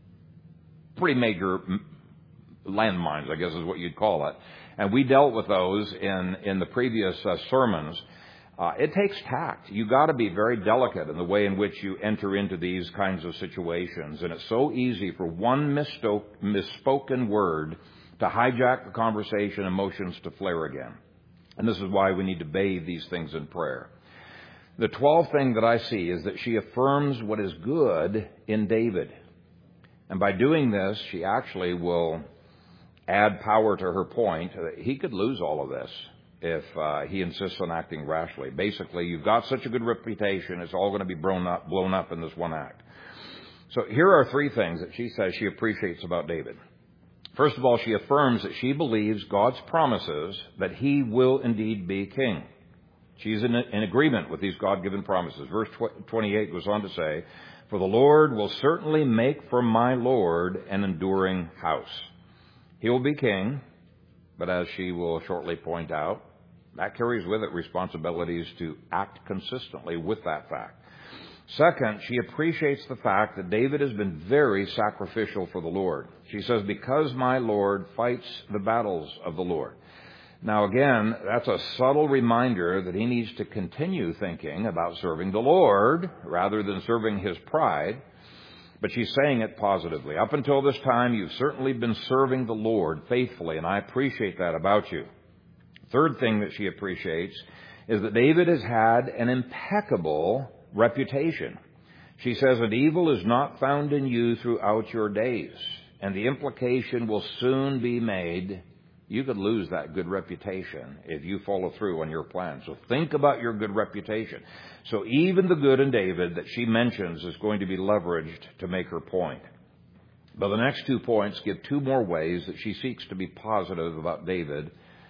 pretty major landmines, I guess is what you'd call it. And we dealt with those in the previous sermons. It takes tact. You got to be very delicate in the way in which you enter into these kinds of situations. And it's so easy for one misspoken word to hijack the conversation, emotions to flare again. And this is why we need to bathe these things in prayer. The 12th thing that I see is that she affirms what is good in David. And by doing this, she actually will add power to her point. He could lose all of this if he insists on acting rashly. Basically, you've got such a good reputation, it's all going to be blown up in this one act. So here are three things that she says she appreciates about David. First of all, she affirms that she believes God's promises that he will indeed be king. She's in agreement with these God-given promises. Verse 28 goes on to say, "For the Lord will certainly make for my Lord an enduring house." He will be king, but as she will shortly point out, that carries with it responsibilities to act consistently with that fact. Second, she appreciates the fact that David has been very sacrificial for the Lord. She says, "Because my Lord fights the battles of the Lord." Now again, that's a subtle reminder that he needs to continue thinking about serving the Lord rather than serving his pride. But she's saying it positively. Up until this time, you've certainly been serving the Lord faithfully, and I appreciate that about you. Third thing that she appreciates is that David has had an impeccable reputation. She says that evil is not found in you throughout your days, and the implication will soon be made. You could lose that good reputation if you follow through on your plan. So think about your good reputation. So even the good in David that she mentions is going to be leveraged to make her point. But the next 2 points give 2 more ways that she seeks to be positive about David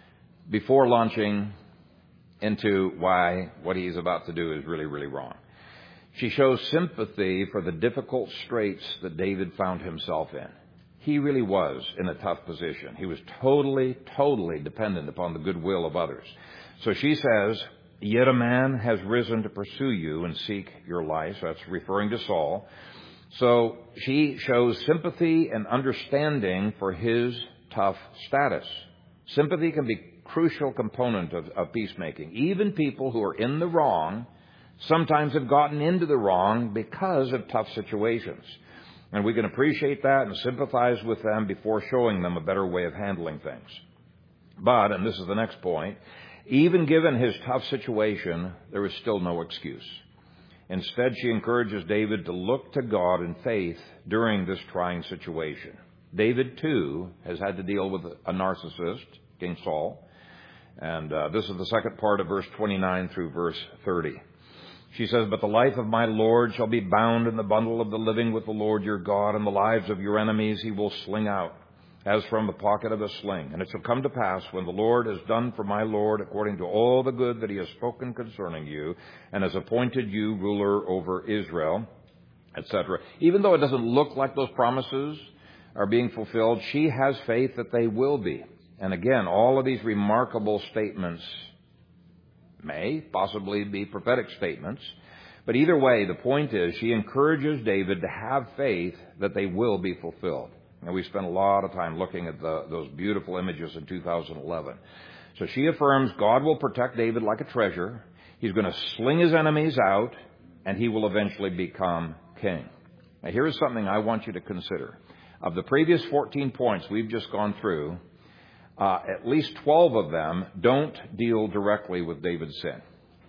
before launching into why what he's about to do is really, really wrong. She shows sympathy for the difficult straits that David found himself in. He really was in a tough position. He was totally dependent upon the goodwill of others. So she says, "Yet a man has risen to pursue you and seek your life." So that's referring to Saul. So she shows sympathy and understanding for his tough status. Sympathy can be a crucial component of peacemaking. Even people who are in the wrong sometimes have gotten into the wrong because of tough situations. And we can appreciate that and sympathize with them before showing them a better way of handling things. But, and this is the next point, even given his tough situation, there is still no excuse. Instead, she encourages David to look to God in faith during this trying situation. David, too, has had to deal with a narcissist, King Saul. And this is the second part of verse 29 through verse 30. She says, "But the life of my Lord shall be bound in the bundle of the living with the Lord your God, and the lives of your enemies he will sling out, as from the pocket of a sling. And it shall come to pass, when the Lord has done for my Lord according to all the good that he has spoken concerning you, and has appointed you ruler over Israel," etc. Even though it doesn't look like those promises are being fulfilled, she has faith that they will be. And again, all of these remarkable statements may possibly be prophetic statements. But either way, the point is she encourages David to have faith that they will be fulfilled. And we spent a lot of time looking at those beautiful images in 2011. So she affirms God will protect David like a treasure. He's going to sling his enemies out, and he will eventually become king. Now, here's something I want you to consider. Of the previous 14 points we've just gone through, at least 12 of them don't deal directly with David's sin.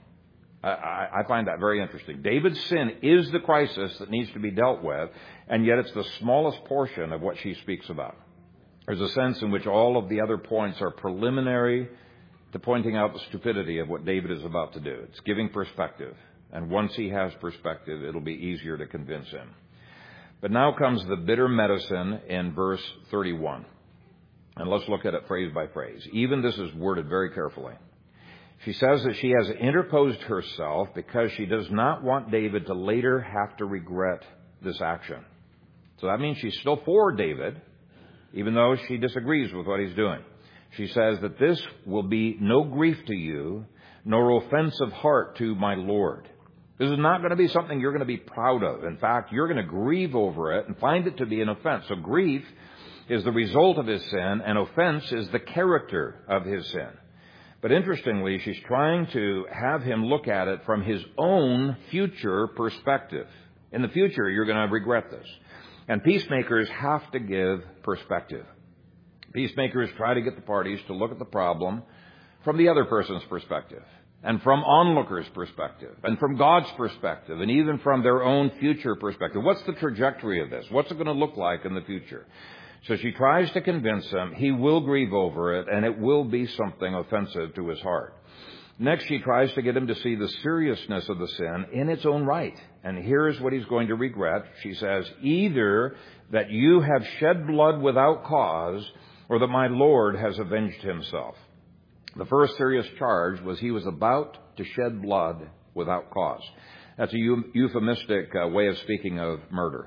I find that very interesting. David's sin is the crisis that needs to be dealt with, and yet it's the smallest portion of what she speaks about. There's a sense in which all of the other points are preliminary to pointing out the stupidity of what David is about to do. It's giving perspective, and once he has perspective, it'll be easier to convince him. But now comes the bitter medicine in verse 31. And let's look at it phrase by phrase. Even this is worded very carefully. She says that she has interposed herself because she does not want David to later have to regret this action. So that means she's still for David, even though she disagrees with what he's doing. She says that this will be no grief to you, nor offense of heart to my Lord. This is not going to be something you're going to be proud of. In fact, you're going to grieve over it and find it to be an offense. So grief is the result of his sin, and offense is the character of his sin. But interestingly, she's trying to have him look at it from his own future perspective. In the future, you're going to regret this. And peacemakers have to give perspective. Peacemakers try to get the parties to look at the problem from the other person's perspective, and from onlookers' perspective, and from God's perspective, and even from their own future perspective. What's the trajectory of this? What's it going to look like in the future? So she tries to convince him he will grieve over it, and it will be something offensive to his heart. Next, she tries to get him to see the seriousness of the sin in its own right. And here's what he's going to regret. She says, "Either that you have shed blood without cause, or that my Lord has avenged himself." The first serious charge was he was about to shed blood without cause. That's a euphemistic way of speaking of murder.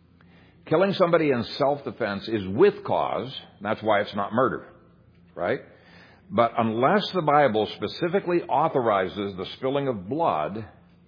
Killing somebody in self-defense is with cause. That's why it's not murder, right? But unless the Bible specifically authorizes the spilling of blood,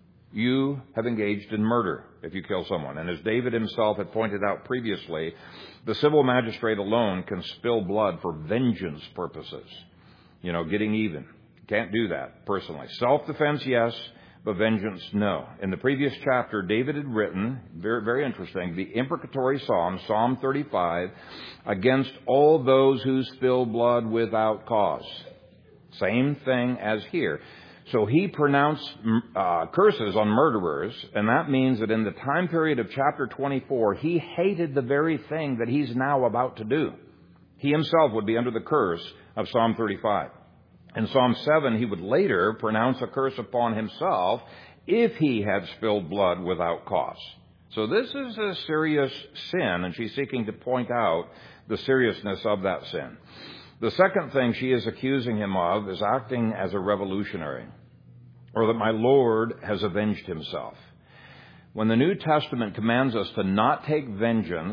you have engaged in murder if you kill someone. And as David himself had pointed out previously, the civil magistrate alone can spill blood for vengeance purposes. You know, getting even. Can't do that personally. Self-defense, yes, but vengeance, no. In the previous chapter, David had written, very, very interesting, the imprecatory psalm, Psalm 35, against all those who spill blood without cause. Same thing as here. So he pronounced curses on murderers, and that means that in the time period of chapter 24, he hated the very thing that he's now about to do. He himself would be under the curse of Psalm 35. In Psalm 7, he would later pronounce a curse upon himself if he had spilled blood without cause. So this is a serious sin, and she's seeking to point out the seriousness of that sin. The second thing she is accusing him of is acting as a revolutionary, or that my Lord has avenged himself. When the New Testament commands us to not take vengeance,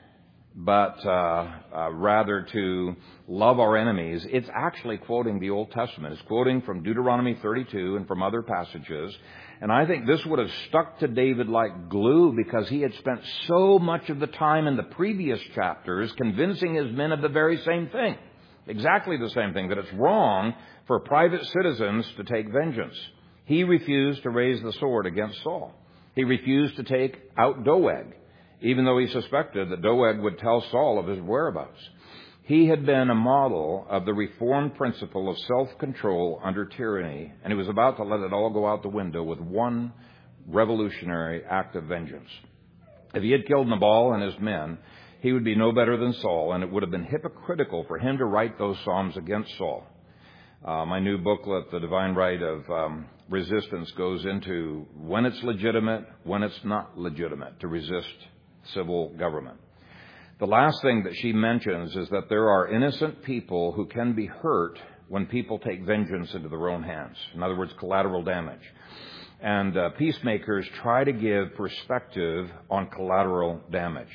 but rather to love our enemies, it's actually quoting the Old Testament. It's quoting from Deuteronomy 32 and from other passages. And I think this would have stuck to David like glue because he had spent so much of the time in the previous chapters convincing his men of the very same thing. Exactly the same thing, that it's wrong for private citizens to take vengeance. He refused to raise the sword against Saul. He refused to take out Doeg, even though he suspected that Doeg would tell Saul of his whereabouts. He had been a model of the reformed principle of self-control under tyranny, and he was about to let it all go out the window with one revolutionary act of vengeance. If he had killed Nabal and his men, he would be no better than Saul, and it would have been hypocritical for him to write those psalms against Saul. My new booklet, The Divine Right of Resistance, goes into when it's legitimate, when it's not legitimate to resist civil government. The last thing that she mentions is that there are innocent people who can be hurt when people take vengeance into their own hands. In other words, collateral damage. And peacemakers try to give perspective on collateral damage.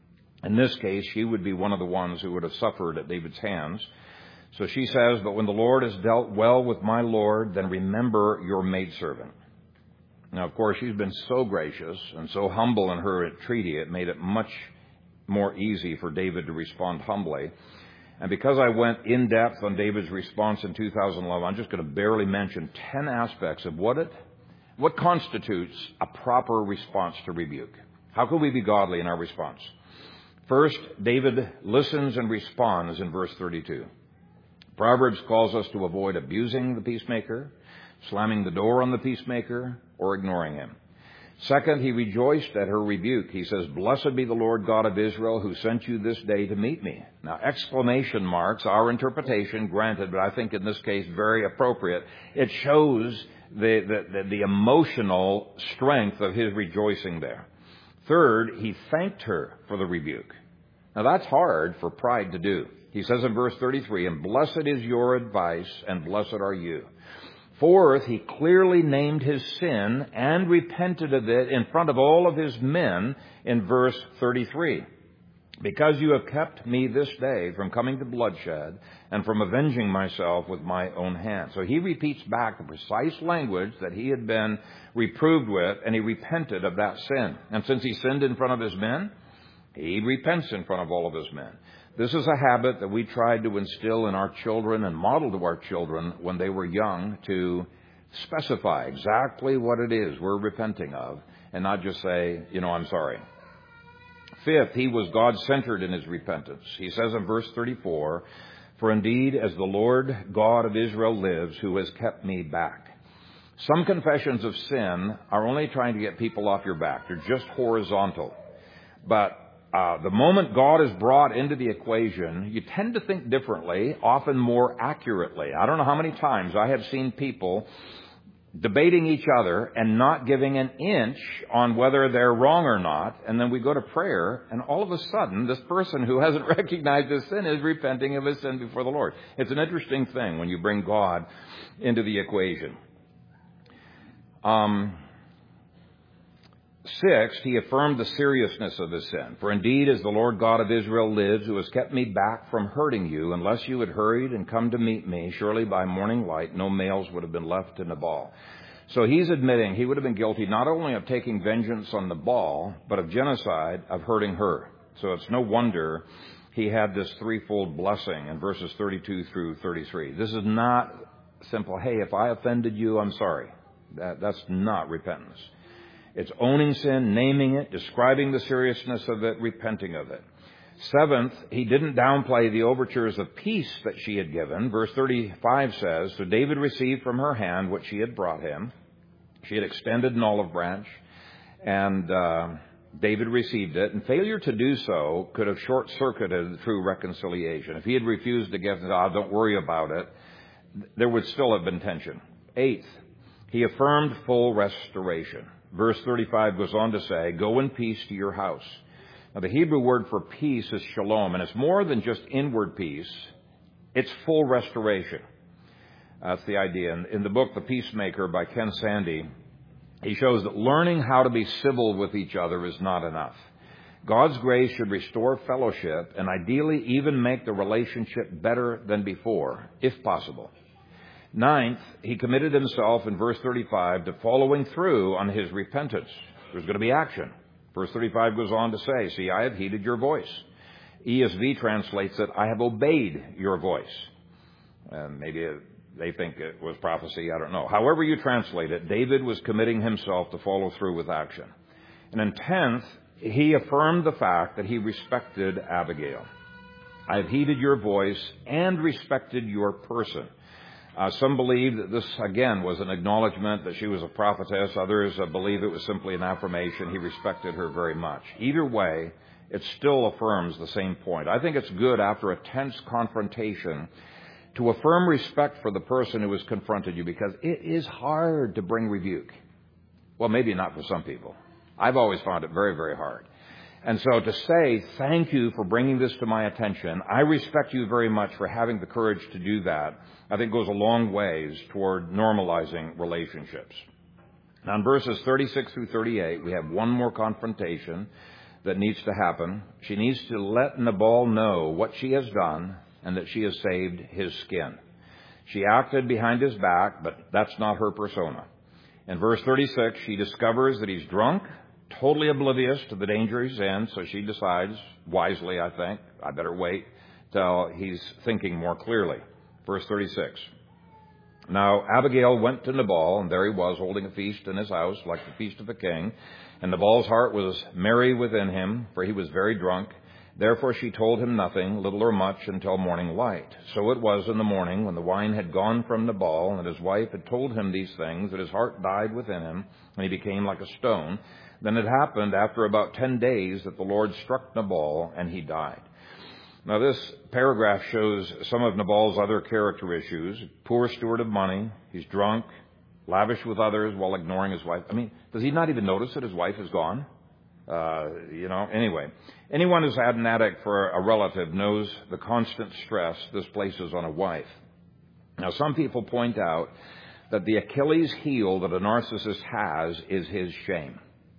In this case, she would be one of the ones who would have suffered at David's hands. So she says, "But when the Lord has dealt well with my Lord, then remember your maidservant." Now, of course, she's been so gracious and so humble in her entreaty, it made it much more easy for David to respond humbly. And because I went in depth on David's response in 2011, I'm just going to barely mention 10 aspects of what constitutes a proper response to rebuke. How can we be godly in our response? First, David listens and responds in verse 32. Proverbs calls us to avoid abusing the peacemaker, slamming the door on the peacemaker, or ignoring him. Second, he rejoiced at her rebuke. He says, "Blessed be the Lord God of Israel who sent you this day to meet me." Now, exclamation marks, our interpretation, granted, but I think in this case very appropriate. It shows the emotional strength of his rejoicing there. Third, he thanked her for the rebuke. Now, that's hard for pride to do. He says in verse 33, "And blessed is your advice, and blessed are you." Fourth, he clearly named his sin and repented of it in front of all of his men in verse 33. "Because you have kept me this day from coming to bloodshed and from avenging myself with my own hand." So he repeats back the precise language that he had been reproved with, and he repented of that sin. And since he sinned in front of his men, he repents in front of all of his men. This is a habit that we tried to instill in our children and model to our children when they were young, to specify exactly what it is we're repenting of and not just say, I'm sorry. Fifth, he was God-centered in his repentance. He says in verse 34, "For indeed, as the Lord God of Israel lives, who has kept me back." Some confessions of sin are only trying to get people off your back. They're just horizontal. But the moment God is brought into the equation, you tend to think differently, often more accurately. I don't know how many times I have seen people debating each other and not giving an inch on whether they're wrong or not. And then we go to prayer, and all of a sudden, this person who hasn't recognized his sin is repenting of his sin before the Lord. It's an interesting thing when you bring God into the equation. Sixth, he affirmed the seriousness of his sin. "For indeed, as the Lord God of Israel lives, who has kept me back from hurting you, unless you had hurried and come to meet me, surely by morning light no males would have been left to Nabal." So he's admitting he would have been guilty not only of taking vengeance on Nabal, but of genocide, of hurting her. So it's no wonder he had this threefold blessing in verses 32 through 33. This is not simple, "Hey, if I offended you, I'm sorry." That's not repentance. It's owning sin, naming it, describing the seriousness of it, repenting of it. Seventh, he didn't downplay the overtures of peace that she had given. Verse 35 says, "So David received from her hand what she had brought him." She had extended an olive branch, and David received it. And failure to do so could have short-circuited the true reconciliation. If he had refused to give it, "Don't worry about it," there would still have been tension. Eighth, he affirmed full restoration. Verse 35 goes on to say, "Go in peace to your house." Now, the Hebrew word for peace is shalom, and it's more than just inward peace. It's full restoration. That's the idea. In the book, The Peacemaker by Ken Sande, He shows that learning how to be civil with each other is not enough. God's grace should restore fellowship and ideally even make the relationship better than before, if possible. Ninth, he committed himself in verse 35 to following through on his repentance. There's going to be action. Verse 35 goes on to say, "See, I have heeded your voice." ESV translates it, "I have obeyed your voice." And maybe they think it was prophecy, I don't know. However you translate it, David was committing himself to follow through with action. And in 10th, he affirmed the fact that he respected Abigail. "I have heeded your voice and respected your person." Some believe that this, again, was an acknowledgement that she was a prophetess. Others believe it was simply an affirmation. He respected her very much. Either way, it still affirms the same point. I think it's good after a tense confrontation to affirm respect for the person who has confronted you, because it is hard to bring rebuke. Well, maybe not for some people. I've always found it very, very hard. And so to say, "Thank you for bringing this to my attention. I respect you very much for having the courage to do that," I think goes a long ways toward normalizing relationships. Now in verses 36 through 38, we have one more confrontation that needs to happen. She needs to let Nabal know what she has done and that she has saved his skin. She acted behind his back, but that's not her persona. In verse 36, she discovers that he's drunk, totally oblivious to the danger he's in, so she decides, wisely I think, I better wait till he's thinking more clearly. Verse 36. "Now Abigail went to Nabal, and there he was holding a feast in his house, like the feast of a king. And Nabal's heart was merry within him, for he was very drunk. Therefore she told him nothing, little or much, until morning light. So it was in the morning, when the wine had gone from Nabal, and his wife had told him these things, that his heart died within him, and he became like a stone. Then it happened after about 10 days that the Lord struck Nabal, and he died." Now this paragraph shows some of Nabal's other character issues. Poor steward of money. He's drunk, lavish with others while ignoring his wife. I mean, does he not even notice that his wife is gone? Anyway. Anyone who's had an addict for a relative knows the constant stress this places on a wife. Now, some people point out that the Achilles heel that a narcissist has is his shame.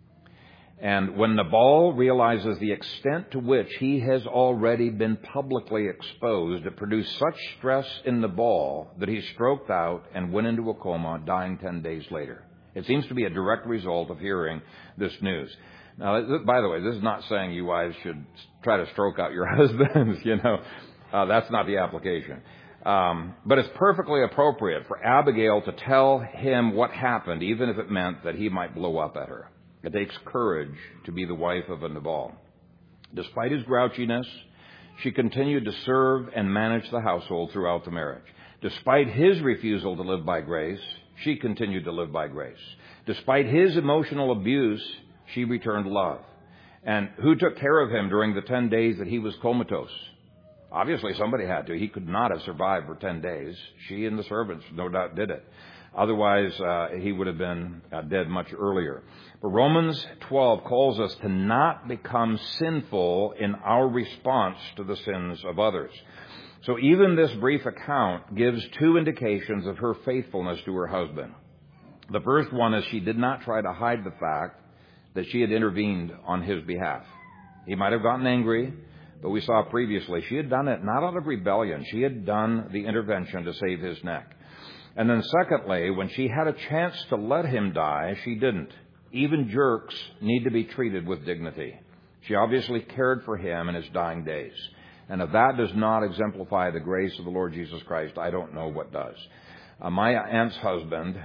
And when Nabal realizes the extent to which he has already been publicly exposed, it produced such stress in Nabal that he stroked out and went into a coma, dying 10 days later. It seems to be a direct result of hearing this news. Now, by the way, this is not saying you wives should try to stroke out your husbands, that's not the application. But it's perfectly appropriate for Abigail to tell him what happened, even if it meant that he might blow up at her. It takes courage to be the wife of a Nabal. Despite his grouchiness, she continued to serve and manage the household throughout the marriage. Despite his refusal to live by grace, she continued to live by grace. Despite his emotional abuse, she returned love. And who took care of him during the 10 days that he was comatose? Obviously, somebody had to. He could not have survived for 10 days. She and the servants, no doubt, did it. Otherwise, he would have been dead much earlier. But Romans 12 calls us to not become sinful in our response to the sins of others. So even this brief account gives two indications of her faithfulness to her husband. The first one is she did not try to hide the fact that she had intervened on his behalf. He might have gotten angry, but we saw previously she had done it not out of rebellion. She had done the intervention to save his neck. And then secondly, when she had a chance to let him die, she didn't. Even jerks need to be treated with dignity. She obviously cared for him in his dying days. And if that does not exemplify the grace of the Lord Jesus Christ, I don't know what does. My aunt's husband,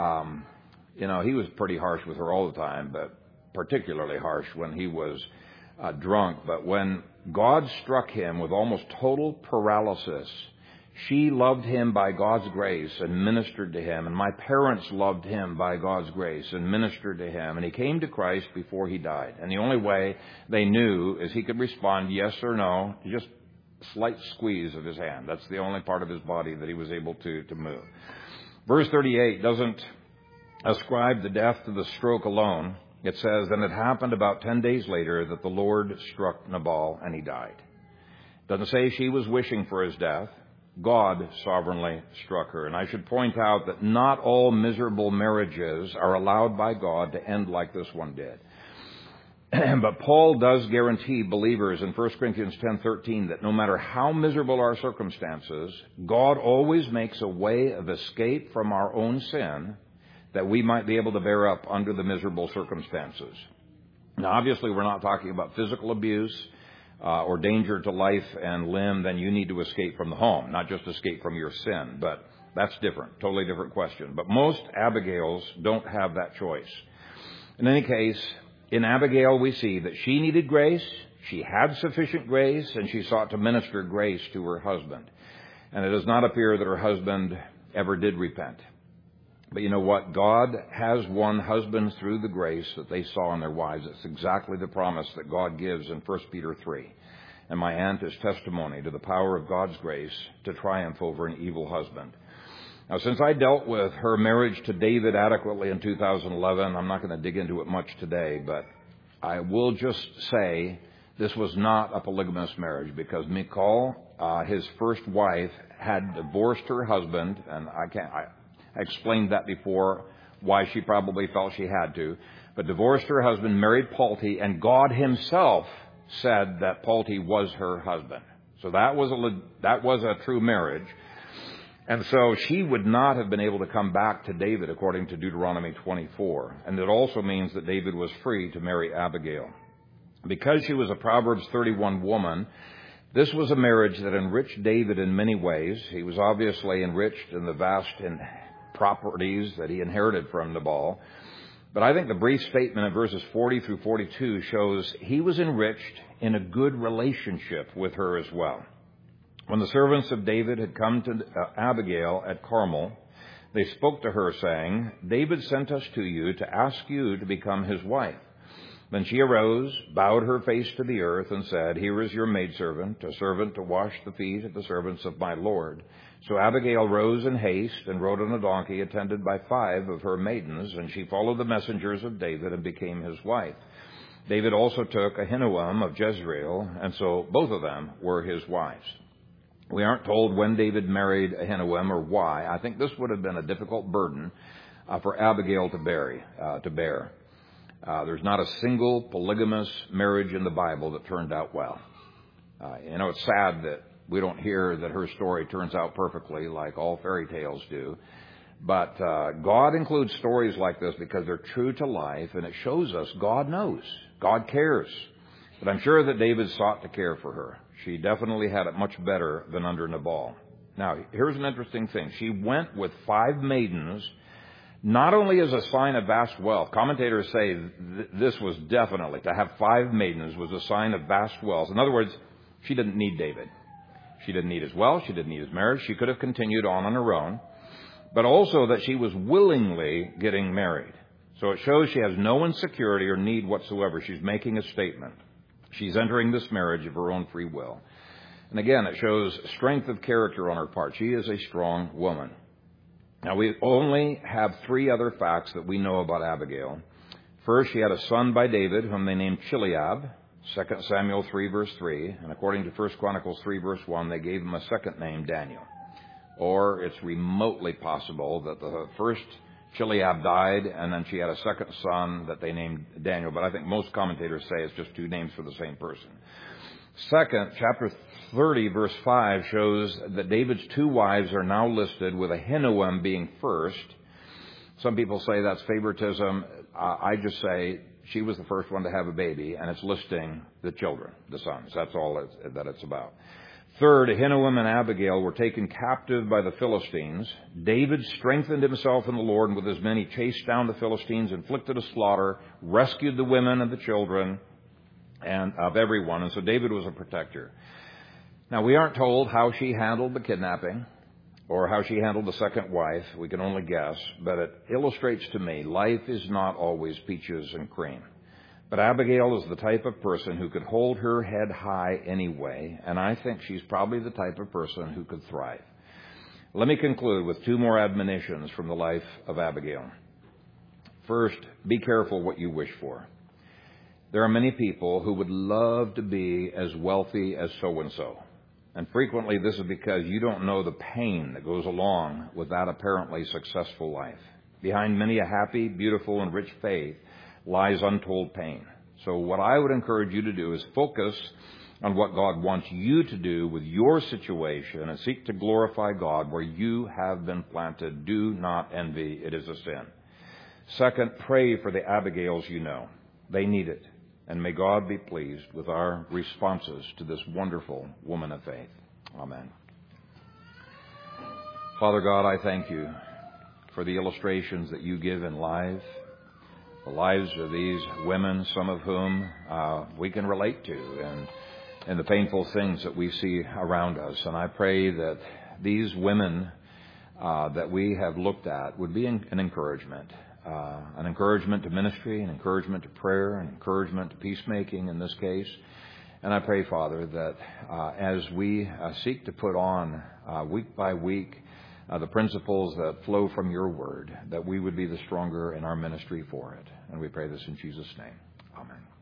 he was pretty harsh with her all the time, but particularly harsh when he was drunk. But when God struck him with almost total paralysis, she loved him by God's grace and ministered to him. And my parents loved him by God's grace and ministered to him. And he came to Christ before he died. And the only way they knew is he could respond yes or no, just a slight squeeze of his hand. That's the only part of his body that he was able to move. Verse 38 doesn't ascribe the death to the stroke alone. It says, "Then it happened about 10 days later that the Lord struck Nabal and he died." It doesn't say she was wishing for his death. God sovereignly struck her. And I should point out that not all miserable marriages are allowed by God to end like this one did. But Paul does guarantee believers in 1 Corinthians 10:13 that no matter how miserable our circumstances, God always makes a way of escape from our own sin that we might be able to bear up under the miserable circumstances. Now, obviously, we're not talking about physical abuse or danger to life and limb. Then you need to escape from the home, not just escape from your sin. But that's different, totally different question. But most Abigails don't have that choice. In any case, in Abigail, we see that she needed grace, she had sufficient grace, and she sought to minister grace to her husband. And it does not appear that her husband ever did repent. But you know what? God has won husbands through the grace that they saw in their wives. It's exactly the promise that God gives in 1 Peter 3. And my aunt is testimony to the power of God's grace to triumph over an evil husband. Now, since I dealt with her marriage to David adequately in 2011, I'm not going to dig into it much today, but I will just say this was not a polygamous marriage because Michal, his first wife, had divorced her husband, and I explained that before, why she probably felt she had to, but divorced her husband, married Palti, and God himself said that Palti was her husband. So that was a true marriage. And so she would not have been able to come back to David according to Deuteronomy 24. And it also means that David was free to marry Abigail. Because she was a Proverbs 31 woman, this was a marriage that enriched David in many ways. He was obviously enriched in the vast properties that he inherited from Nabal. But I think the brief statement in verses 40 through 42 shows he was enriched in a good relationship with her as well. When the servants of David had come to Abigail at Carmel, they spoke to her, saying, "David sent us to you to ask you to become his wife." Then she arose, bowed her face to the earth, and said, "Here is your maidservant, a servant to wash the feet of the servants of my Lord." So Abigail rose in haste and rode on a donkey, attended by 5 of her maidens, and she followed the messengers of David and became his wife. David also took Ahinoam of Jezreel, and so both of them were his wives. We aren't told when David married Ahinoam or why. I think this would have been a difficult burden for Abigail to bear. There's not a single polygamous marriage in the Bible that turned out well. It's sad that we don't hear that her story turns out perfectly like all fairy tales do. But God includes stories like this because they're true to life, and it shows us God knows. God cares. But I'm sure that David sought to care for her. She definitely had it much better than under Nabal. Now, here's an interesting thing. She went with 5 maidens, not only as a sign of vast wealth. Commentators say this was definitely, to have 5 maidens was a sign of vast wealth. In other words, she didn't need David. She didn't need his wealth. She didn't need his marriage. She could have continued on her own. But also that she was willingly getting married. So it shows she has no insecurity or need whatsoever. She's making a statement. She's entering this marriage of her own free will. And again, it shows strength of character on her part. She is a strong woman. Now, we only have 3 other facts that we know about Abigail. First, she had a son by David, whom they named Chileab, 2 Samuel 3, verse 3. And according to 1 Chronicles 3, verse 1, they gave him a second name, Daniel. Or it's remotely possible that the first Chileab died, and then she had a second son that they named Daniel. But I think most commentators say it's just 2 names for the same person. Second, chapter 30, verse 5 shows that David's 2 wives are now listed, with Ahinoam being first. Some people say that's favoritism. I just say she was the first one to have a baby, and it's listing the children, the sons. That's all that it's about. Third, Ahinoam and Abigail were taken captive by the Philistines. David strengthened himself in the Lord, and with his men he chased down the Philistines, inflicted a slaughter, rescued the women and the children, and of everyone. And so David was a protector. Now, we aren't told how she handled the kidnapping or how she handled the second wife. We can only guess. But it illustrates to me life is not always peaches and cream. But Abigail is the type of person who could hold her head high anyway, and I think she's probably the type of person who could thrive. Let me conclude with 2 more admonitions from the life of Abigail. First, be careful what you wish for. There are many people who would love to be as wealthy as so-and-so. And frequently this is because you don't know the pain that goes along with that apparently successful life. Behind many a happy, beautiful, and rich faith lies untold pain. So what I would encourage you to do is focus on what God wants you to do with your situation and seek to glorify God where you have been planted. Do not envy. It is a sin. Second, pray for the Abigails you know. They need it. And may God be pleased with our responses to this wonderful woman of faith. Amen. Father God, I thank you for the illustrations that you give in life, the lives of these women, some of whom we can relate to, and the painful things that we see around us. And I pray that these women that we have looked at would be an encouragement to ministry, an encouragement to prayer, an encouragement to peacemaking in this case. And I pray, Father, that as we seek to put on week by week the principles that flow from your word, that we would be the stronger in our ministry for it. And we pray this in Jesus' name. Amen.